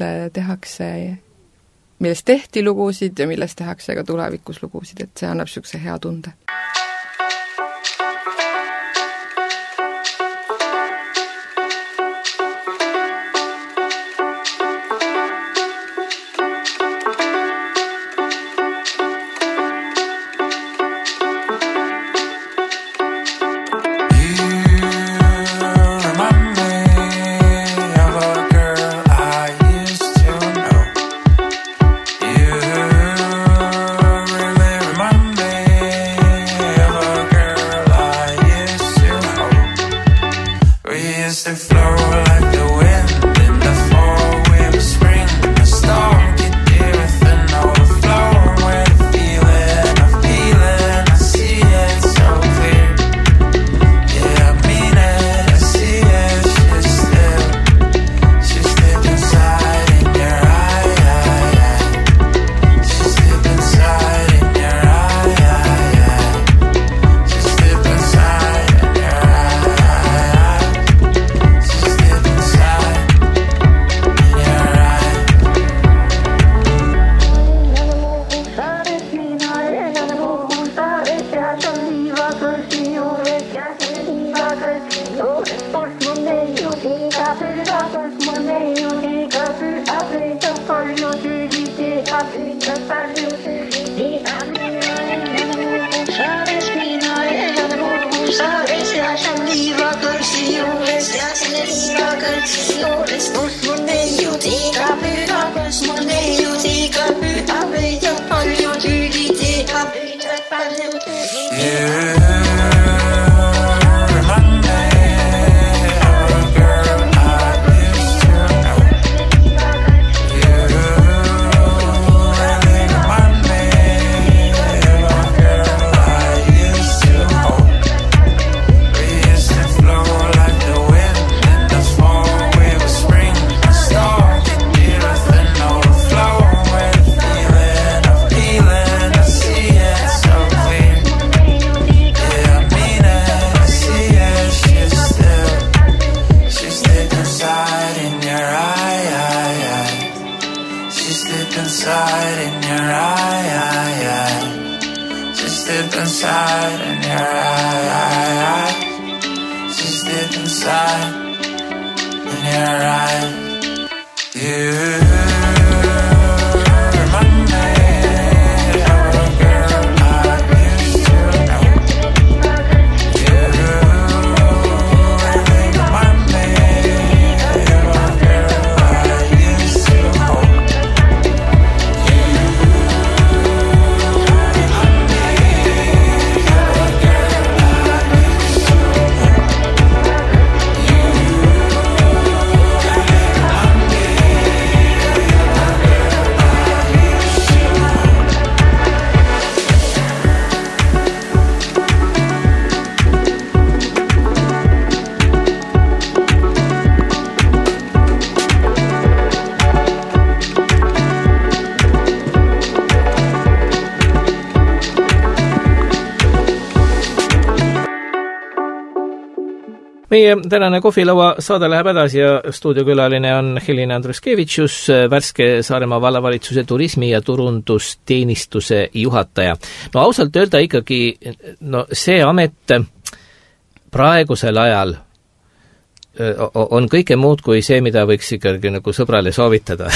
tehti lugusid ja millest tehakse ka tulevikus lugusid, et see annab niisuguse hea tunde. inside in your eye. Just slip inside in your eye. Just slip inside in your eye. Just slip inside in your eye. You remind me of a girl I used to know. You remind me of a girl I used to hold. You remind me of a girl I used to hold. You meie tänane kohvilaua saade läheb edasi ja stuudiokülaline on Helina Andruskevitšus, värske Saaremaa vallavalitsuse turismi- ja turundusteenistuse juhataja. No ausalt öelda ikkagi, see amet praegusel ajal on kõike muud kui see, mida võiks ikkagi nagu sõbrale soovitada.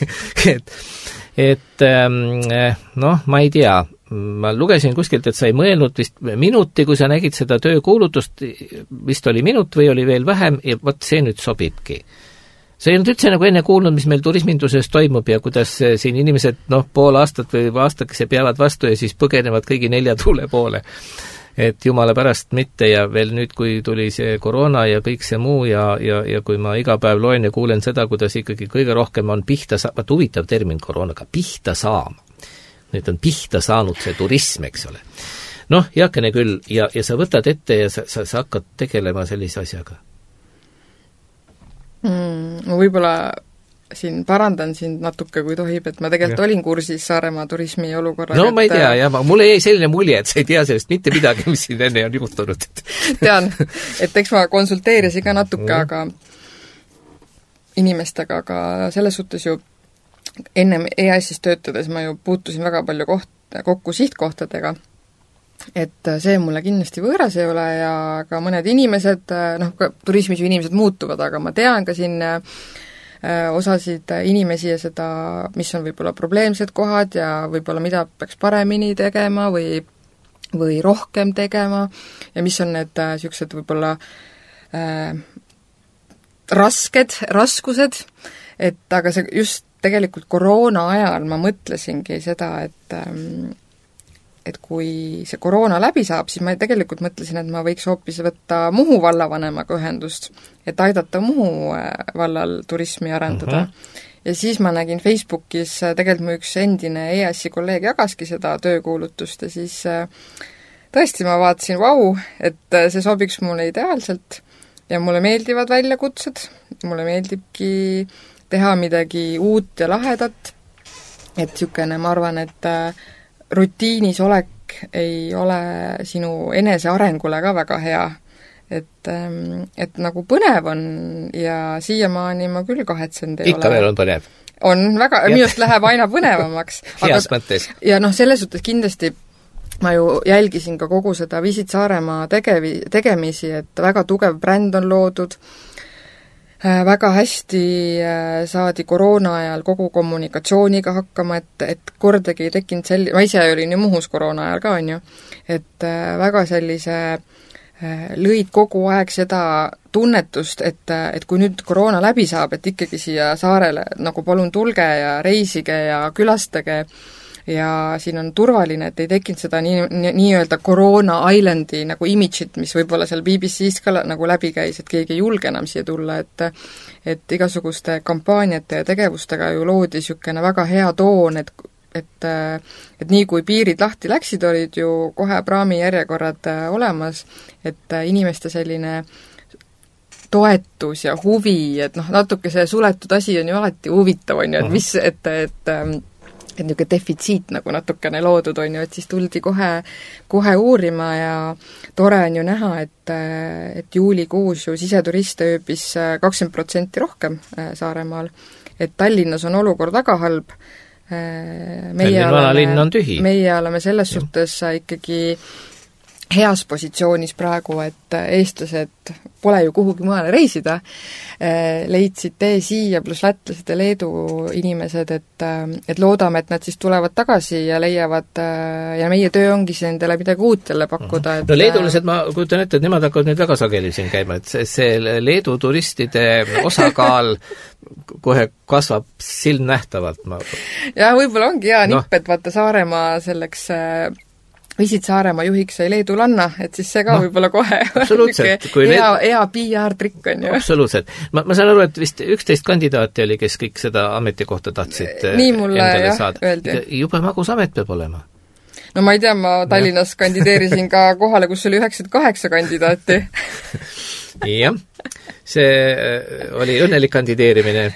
Ma ei tea, ma lugesin kuskilt, et sa ei mõelnud vist minuti, kui sa nägid seda töökuulutust, vist oli minut või oli veel vähem ja vot see nüüd sobibki. Sa ei olnud üldse nagu enne kuulnud, mis meil turisminduses toimub ja kuidas siin inimesed pool aastat või aastakese peavad vastu ja siis põgenevad kõigi 4 tuule poole. Et jumala pärast mitte ja veel nüüd, kui tuli see koroona ja kõik see muu ja kui ma iga päev loen ja kuulen seda, kuidas ikkagi kõige rohkem on pihta vaat huvitav termin koroonaga, pihta saama. Nüüd on pihta saanud see turism, eks ole. Heakene küll, ja sa võtad ette ja sa hakkad tegelema sellise asjaga. Ma võib-olla siin parandan sind natuke, kui tohib, et ma tegelikult olin kursis Saaremaa turismi olukorraga. Ma ei tea, ja mulle jäi selline mulje, et sa ei tea sellest mitte midagi, mis siin enne on juhtunud. Tean, et eks ma konsulteerisin ka natuke, aga inimestega, aga selles suhtes ju ennem EAS-is töötades ma ju puutusin väga palju kokku sihtkohtadega, et see mulle kindlasti võõras ei ole ja ka mõned inimesed, ka turismis ju inimesed muutuvad, aga ma tean ka siin osasid inimesi ja seda, mis on võib-olla probleemsed kohad ja võib-olla mida peaks paremini tegema või rohkem tegema ja mis on need niisugused võib-olla raskused, et aga see just tegelikult koroona ajal ma mõtlesingi seda, et kui see koroona läbi saab, siis ma tegelikult mõtlesin, et ma võiks hoopis võtta Muhu vallavanemaga ühendust, et aidata Muhu vallal turismi arendada. Ja siis ma nägin Facebookis, tegelikult mu üks endine EAS-i kolleeg jagaski seda töökuulutust ja siis tõesti ma vaatasin, et see sobiks mulle ideaalselt ja mulle meeldivad väljakutsed, mulle meeldibki teha midagi uut ja lahedat, et niisugune, ma arvan, et rutiinis olek ei ole sinu enesearengule ka väga hea, et nagu põnev on ja siiamaani ma küll kahetsen ikka veel on põnev? On väga, minust läheb aina põnevamaks. Heas mõttes. Ja selles suhtes kindlasti ma ju jälgisin ka kogu seda Visit Saaremaa tegemisi, et väga tugev bränd on loodud, väga hästi saadi koroona ajal kogu kommunikatsiooniga hakkama, et kordagi ei tekkinud ma ise olin ju Muhus koroona ajal ka, on ju, et väga sellise lõid kogu aeg seda tunnetust, et kui nüüd koroona läbi saab, et ikkagi siia saarele nagu palun tulge ja reisige ja külastage ja siin on turvaline, et ei tekkinud seda nii-öelda Corona Islandi nagu imidžit, mis võib-olla seal BBC-s ka nagu läbi käis, et keegi ei julge enam siia tulla, et igasuguste kampaaniate ja tegevustega ju loodi niisugune väga hea toon, et nii kui piirid lahti läksid, olid ju kohe praami järjekorrad olemas, et inimeste selline toetus ja huvi, et natuke see suletud asi on ju alati huvitav, on ju, et mis, niisugune defitsiit nagu natukene loodud, on ju, et siis tuldi kohe uurima ja tore on ju näha, et juulikuus ju siseturiste ööbis 20% rohkem Saaremaal, et Tallinnas on olukord väga halb, vanalinn on tühi. Meie oleme selles suhtes ikkagi heas positsioonis praegu, et eestlased pole ju kuhugi mujale reisida, leidsid tee siia, pluss lätlased ja Leedu inimesed, et loodame, et nad siis tulevad tagasi ja leiavad, ja meie töö ongi siis nendele midagi uut jälle pakkuda. No leedulased, ma kujutan ette, et nemad hakkavad nüüd väga sageli siin käima, et see Leedu turistide osakaal kohe kasvab silmnähtavalt. Ja võib-olla ongi hea nipp, et vaata Saaremaa selleks Visit Saaremaa juhiks sai leedulanna, et siis see ka võib-olla kohe hea PR-trikk on ju. Absoluutselt. Ma saan aru, et vist 11 kandidaati oli, kes kõik seda ametikohta tahtsid nii mulle endale jah, saada. öeldi. Jube magus amet peab olema. No ma ei tea, ma Tallinnas kandideerisin ka kohale, kus oli 98 kandidaati. Jah, see oli õnnelik kandideerimine.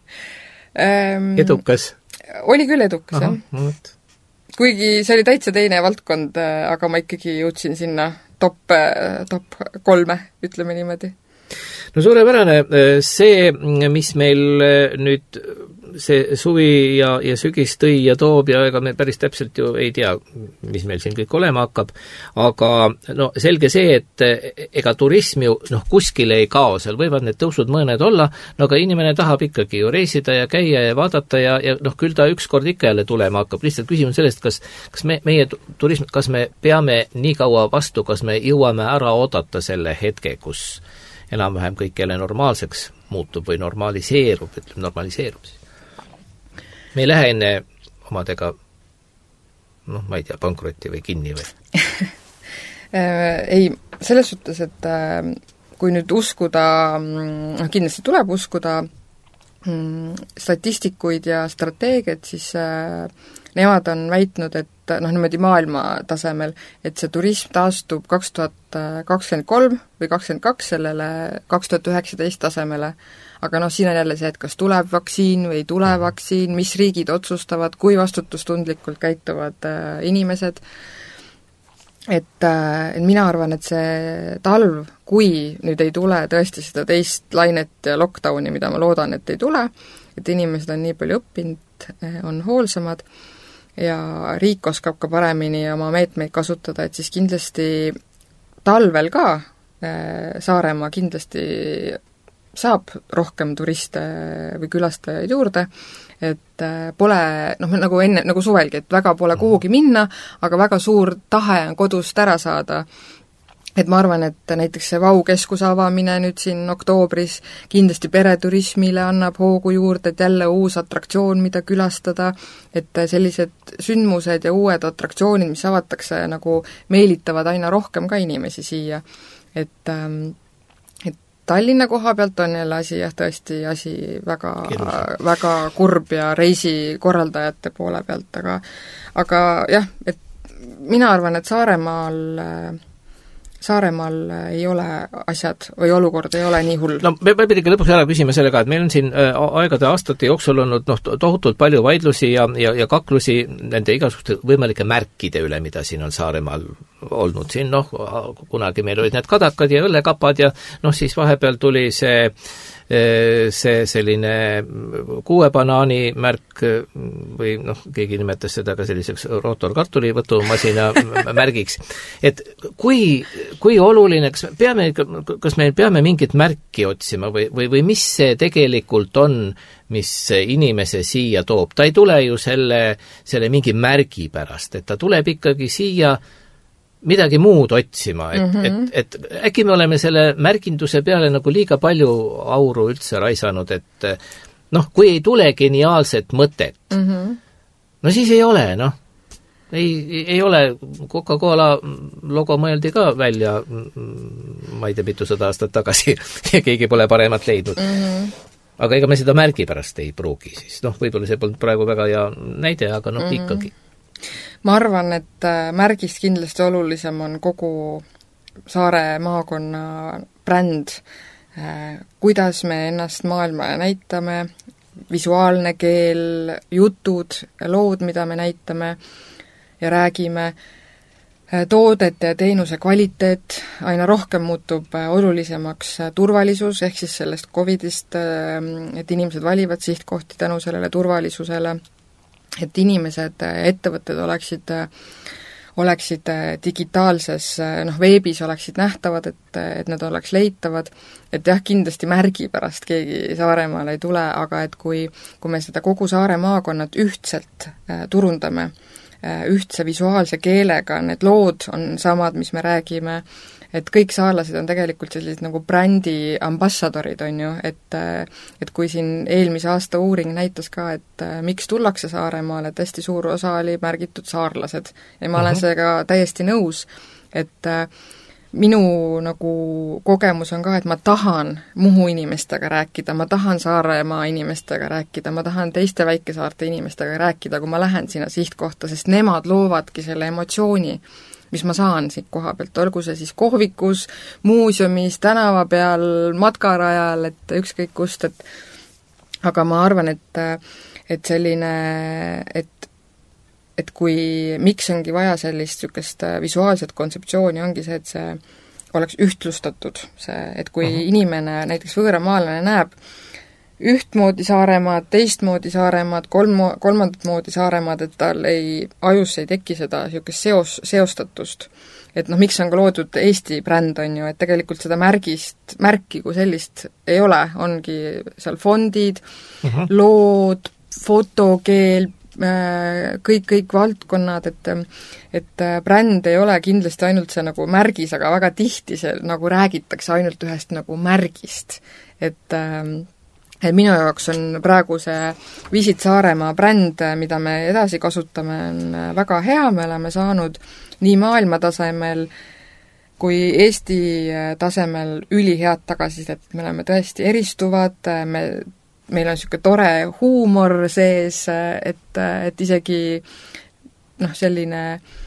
Edukas? Oli küll edukas, jah. Mõt. Kuigi see oli täitsa teine valdkond, aga ma ikkagi jõudsin sinna top 3, ütleme niimoodi. No suurepärane, see, mis meil nüüd see suvi ja sügis tõi ja toob ja ega me päris täpselt ju ei tea, mis meil siin kõik olema hakkab, aga no selge see, et ega turism ju kuskile ei kao, seal võivad need tõusud mõned olla, no aga inimene tahab ikkagi ju reisida ja käia ja vaadata ja küll ta ükskord ikka jälle tulema hakkab, lihtsalt küsimus sellest, kas meie turism, kas me peame nii kaua vastu, kas me jõuame ära oodata selle hetke, kus enam-vähem kõik jälle normaalseks muutub või normaliseerub siis. Me ei lähe enne omadega, ma ei tea, pankrotti või kinni või? Ei, selles suhtes, et kui nüüd uskuda, kindlasti tuleb uskuda statistikuid ja strateegiat, siis nemad on väitnud, et niimoodi maailma tasemel, et see turism taastub 2023 või 2022 sellele 2019 tasemele. Aga siin on jälle see, et kas tuleb vaktsiin või ei tule vaktsiin, mis riigid otsustavad, kui vastutustundlikult käituvad inimesed. Et mina arvan, et see talv, kui nüüd ei tule tõesti seda teist lainet ja lockdowni, mida ma loodan, et ei tule, et inimesed on nii palju õppinud, on hoolsamad ja riik oskab ka paremini oma meetmeid kasutada, et siis kindlasti talvel ka Saaremaa kindlasti saab rohkem turiste või külastajaid juurde, et pole, nagu suvelgi, et väga pole kuhugi minna, aga väga suur tahe on kodust ära saada. Et ma arvan, et näiteks see Vau-keskuse avamine nüüd siin oktoobris kindlasti pereturismile annab hoogu juurde, et jälle uus atraktsioon, mida külastada, et sellised sündmused ja uued atraktsioonid, mis avatakse, nagu meelitavad aina rohkem ka inimesi siia. Et Tallinna koha pealt on jälle tõesti väga kurb ja reisikorraldajate poole pealt, aga jah, et mina arvan, et Saaremaal ei ole asjad või olukord ei ole nii hull. No me peame ikka lõpuks ära küsima sellega, et meil on siin aegade aastate jooksul olnud tohutult palju vaidlusi ja kaklusi nende igasuguste võimalike märkide üle, mida siin on Saaremaal olnud. Siin kunagi meil olid need kadakad ja õllekapad ja siis vahepeal tuli see selline kuuebanaani märk või keegi nimetas seda ka selliseks rotorkartulivõtumasina märgiks. Et kui oluline, kas me peame mingit märki otsima või mis see tegelikult on, mis inimese siia toob? Ta ei tule ju selle mingi märgi pärast, et ta tuleb ikkagi siia midagi muud otsima, et äkki me oleme selle märginduse peale nagu liiga palju auru üldse raisanud, et kui ei tule geniaalset mõtet, no siis ei ole, ei ole, Coca-Cola logo mõeldi ka välja, ma ei tea, mitusada aastat tagasi ja keegi pole paremat leidnud. Aga ega me seda märgi pärast ei pruugi siis, võib-olla see polnud praegu väga hea näide, aga ikkagi. Ma arvan, et märgist kindlasti olulisem on kogu Saare maakonna bränd, kuidas me ennast maailma näitame, visuaalne keel, jutud, lood, mida me näitame ja räägime, toodete ja teenuse kvaliteet, aina rohkem muutub olulisemaks turvalisus, ehk siis sellest Covidist, et inimesed valivad sihtkohti tänu sellele turvalisusele, et inimesed, ettevõtted oleksid digitaalses, veebis oleksid nähtavad, et nad oleks leitavad, et jah, kindlasti märgi pärast keegi Saaremaale ei tule, aga et kui me seda kogu Saare maakonnat ühtselt turundame, ühtse visuaalse keelega, need lood on samad, mis me räägime, et kõik saarlased on tegelikult sellised nagu brändi ambassadorid, on ju, et kui siin eelmise aasta uuring näitas ka, et miks tullakse Saaremaale, et hästi suur osa oli märgitud saarlased. Ja ma olen sellega täiesti nõus, et minu nagu kogemus on ka, et ma tahan Muhu inimestega rääkida, ma tahan Saaremaa inimestega rääkida, ma tahan teiste väikesaarte inimestega rääkida, kui ma lähen sinna sihtkohta, sest nemad loovadki selle emotsiooni, mis ma saan siit koha pealt, olgu see siis kohvikus, muuseumis, tänava peal, matkarajal, et ükskõik kust, aga ma arvan, et selline, et kui, miks ongi vaja sellist visuaalset kontseptsiooni, ongi see, et see oleks ühtlustatud, et kui inimene, näiteks võõramaalane näeb ühtmoodi Saaremaad, teistmoodi Saaremaad, kolmandat moodi Saaremaad, et tal ajus ei teki seda niisugust seostatust. Et miks on ka loodud Eesti bränd, on ju, et tegelikult seda märki kui sellist ei ole, ongi seal fondid, lood, fotokeel, kõik valdkonnad, et bränd ei ole kindlasti ainult see nagu märgis, aga väga tihti see nagu räägitakse ainult ühest nagu märgist. Et minu jaoks on praegu see Visit Saaremaa bränd, mida me edasi kasutame, on väga hea, me oleme saanud nii maailma tasemel kui Eesti tasemel ülihead tagasisidet, me oleme tõesti eristuvad, meil on niisugune tore huumor sees, et isegi selline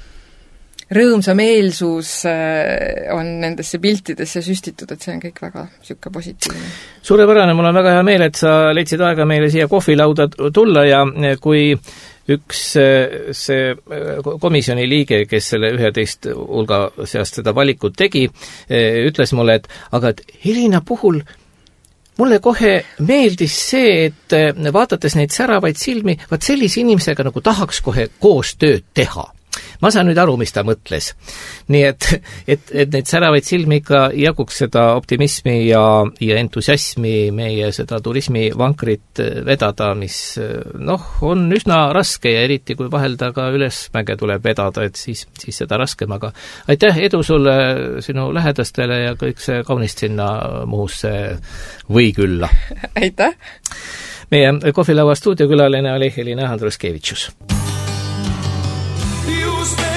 rõõmsameelsus on nendesse piltidesse süstitud, et see on kõik väga niisugune positiivne. Suurepärane, mul on väga hea meel, et sa leidsid aega meile siia kohvilauda tulla ja kui üks see komisjoni liige, kes selle 11 hulga seast seda valikut tegi, ütles mulle, et aga et Helina puhul mulle kohe meeldis see, et vaadates neid säravaid silmi, vaat sellise inimesega nagu tahaks kohe koos tööd teha. Ma saan nüüd aru, mis ta mõtles. Nii et neid säravaid silmi ikka jaguks seda optimismi ja entusiasmi meie seda turismivankrit vedada, mis on üsna raske ja eriti kui vahelda ka ülesmäge tuleb vedada, et siis seda raskem, aga aitäh, edu sulle, sinu lähedastele ja kõik see kaunist sinna Muhusse või külla. Aitäh! Meie kohvilaua stuudiokülaline oli Helina Andruskevitšus. You stay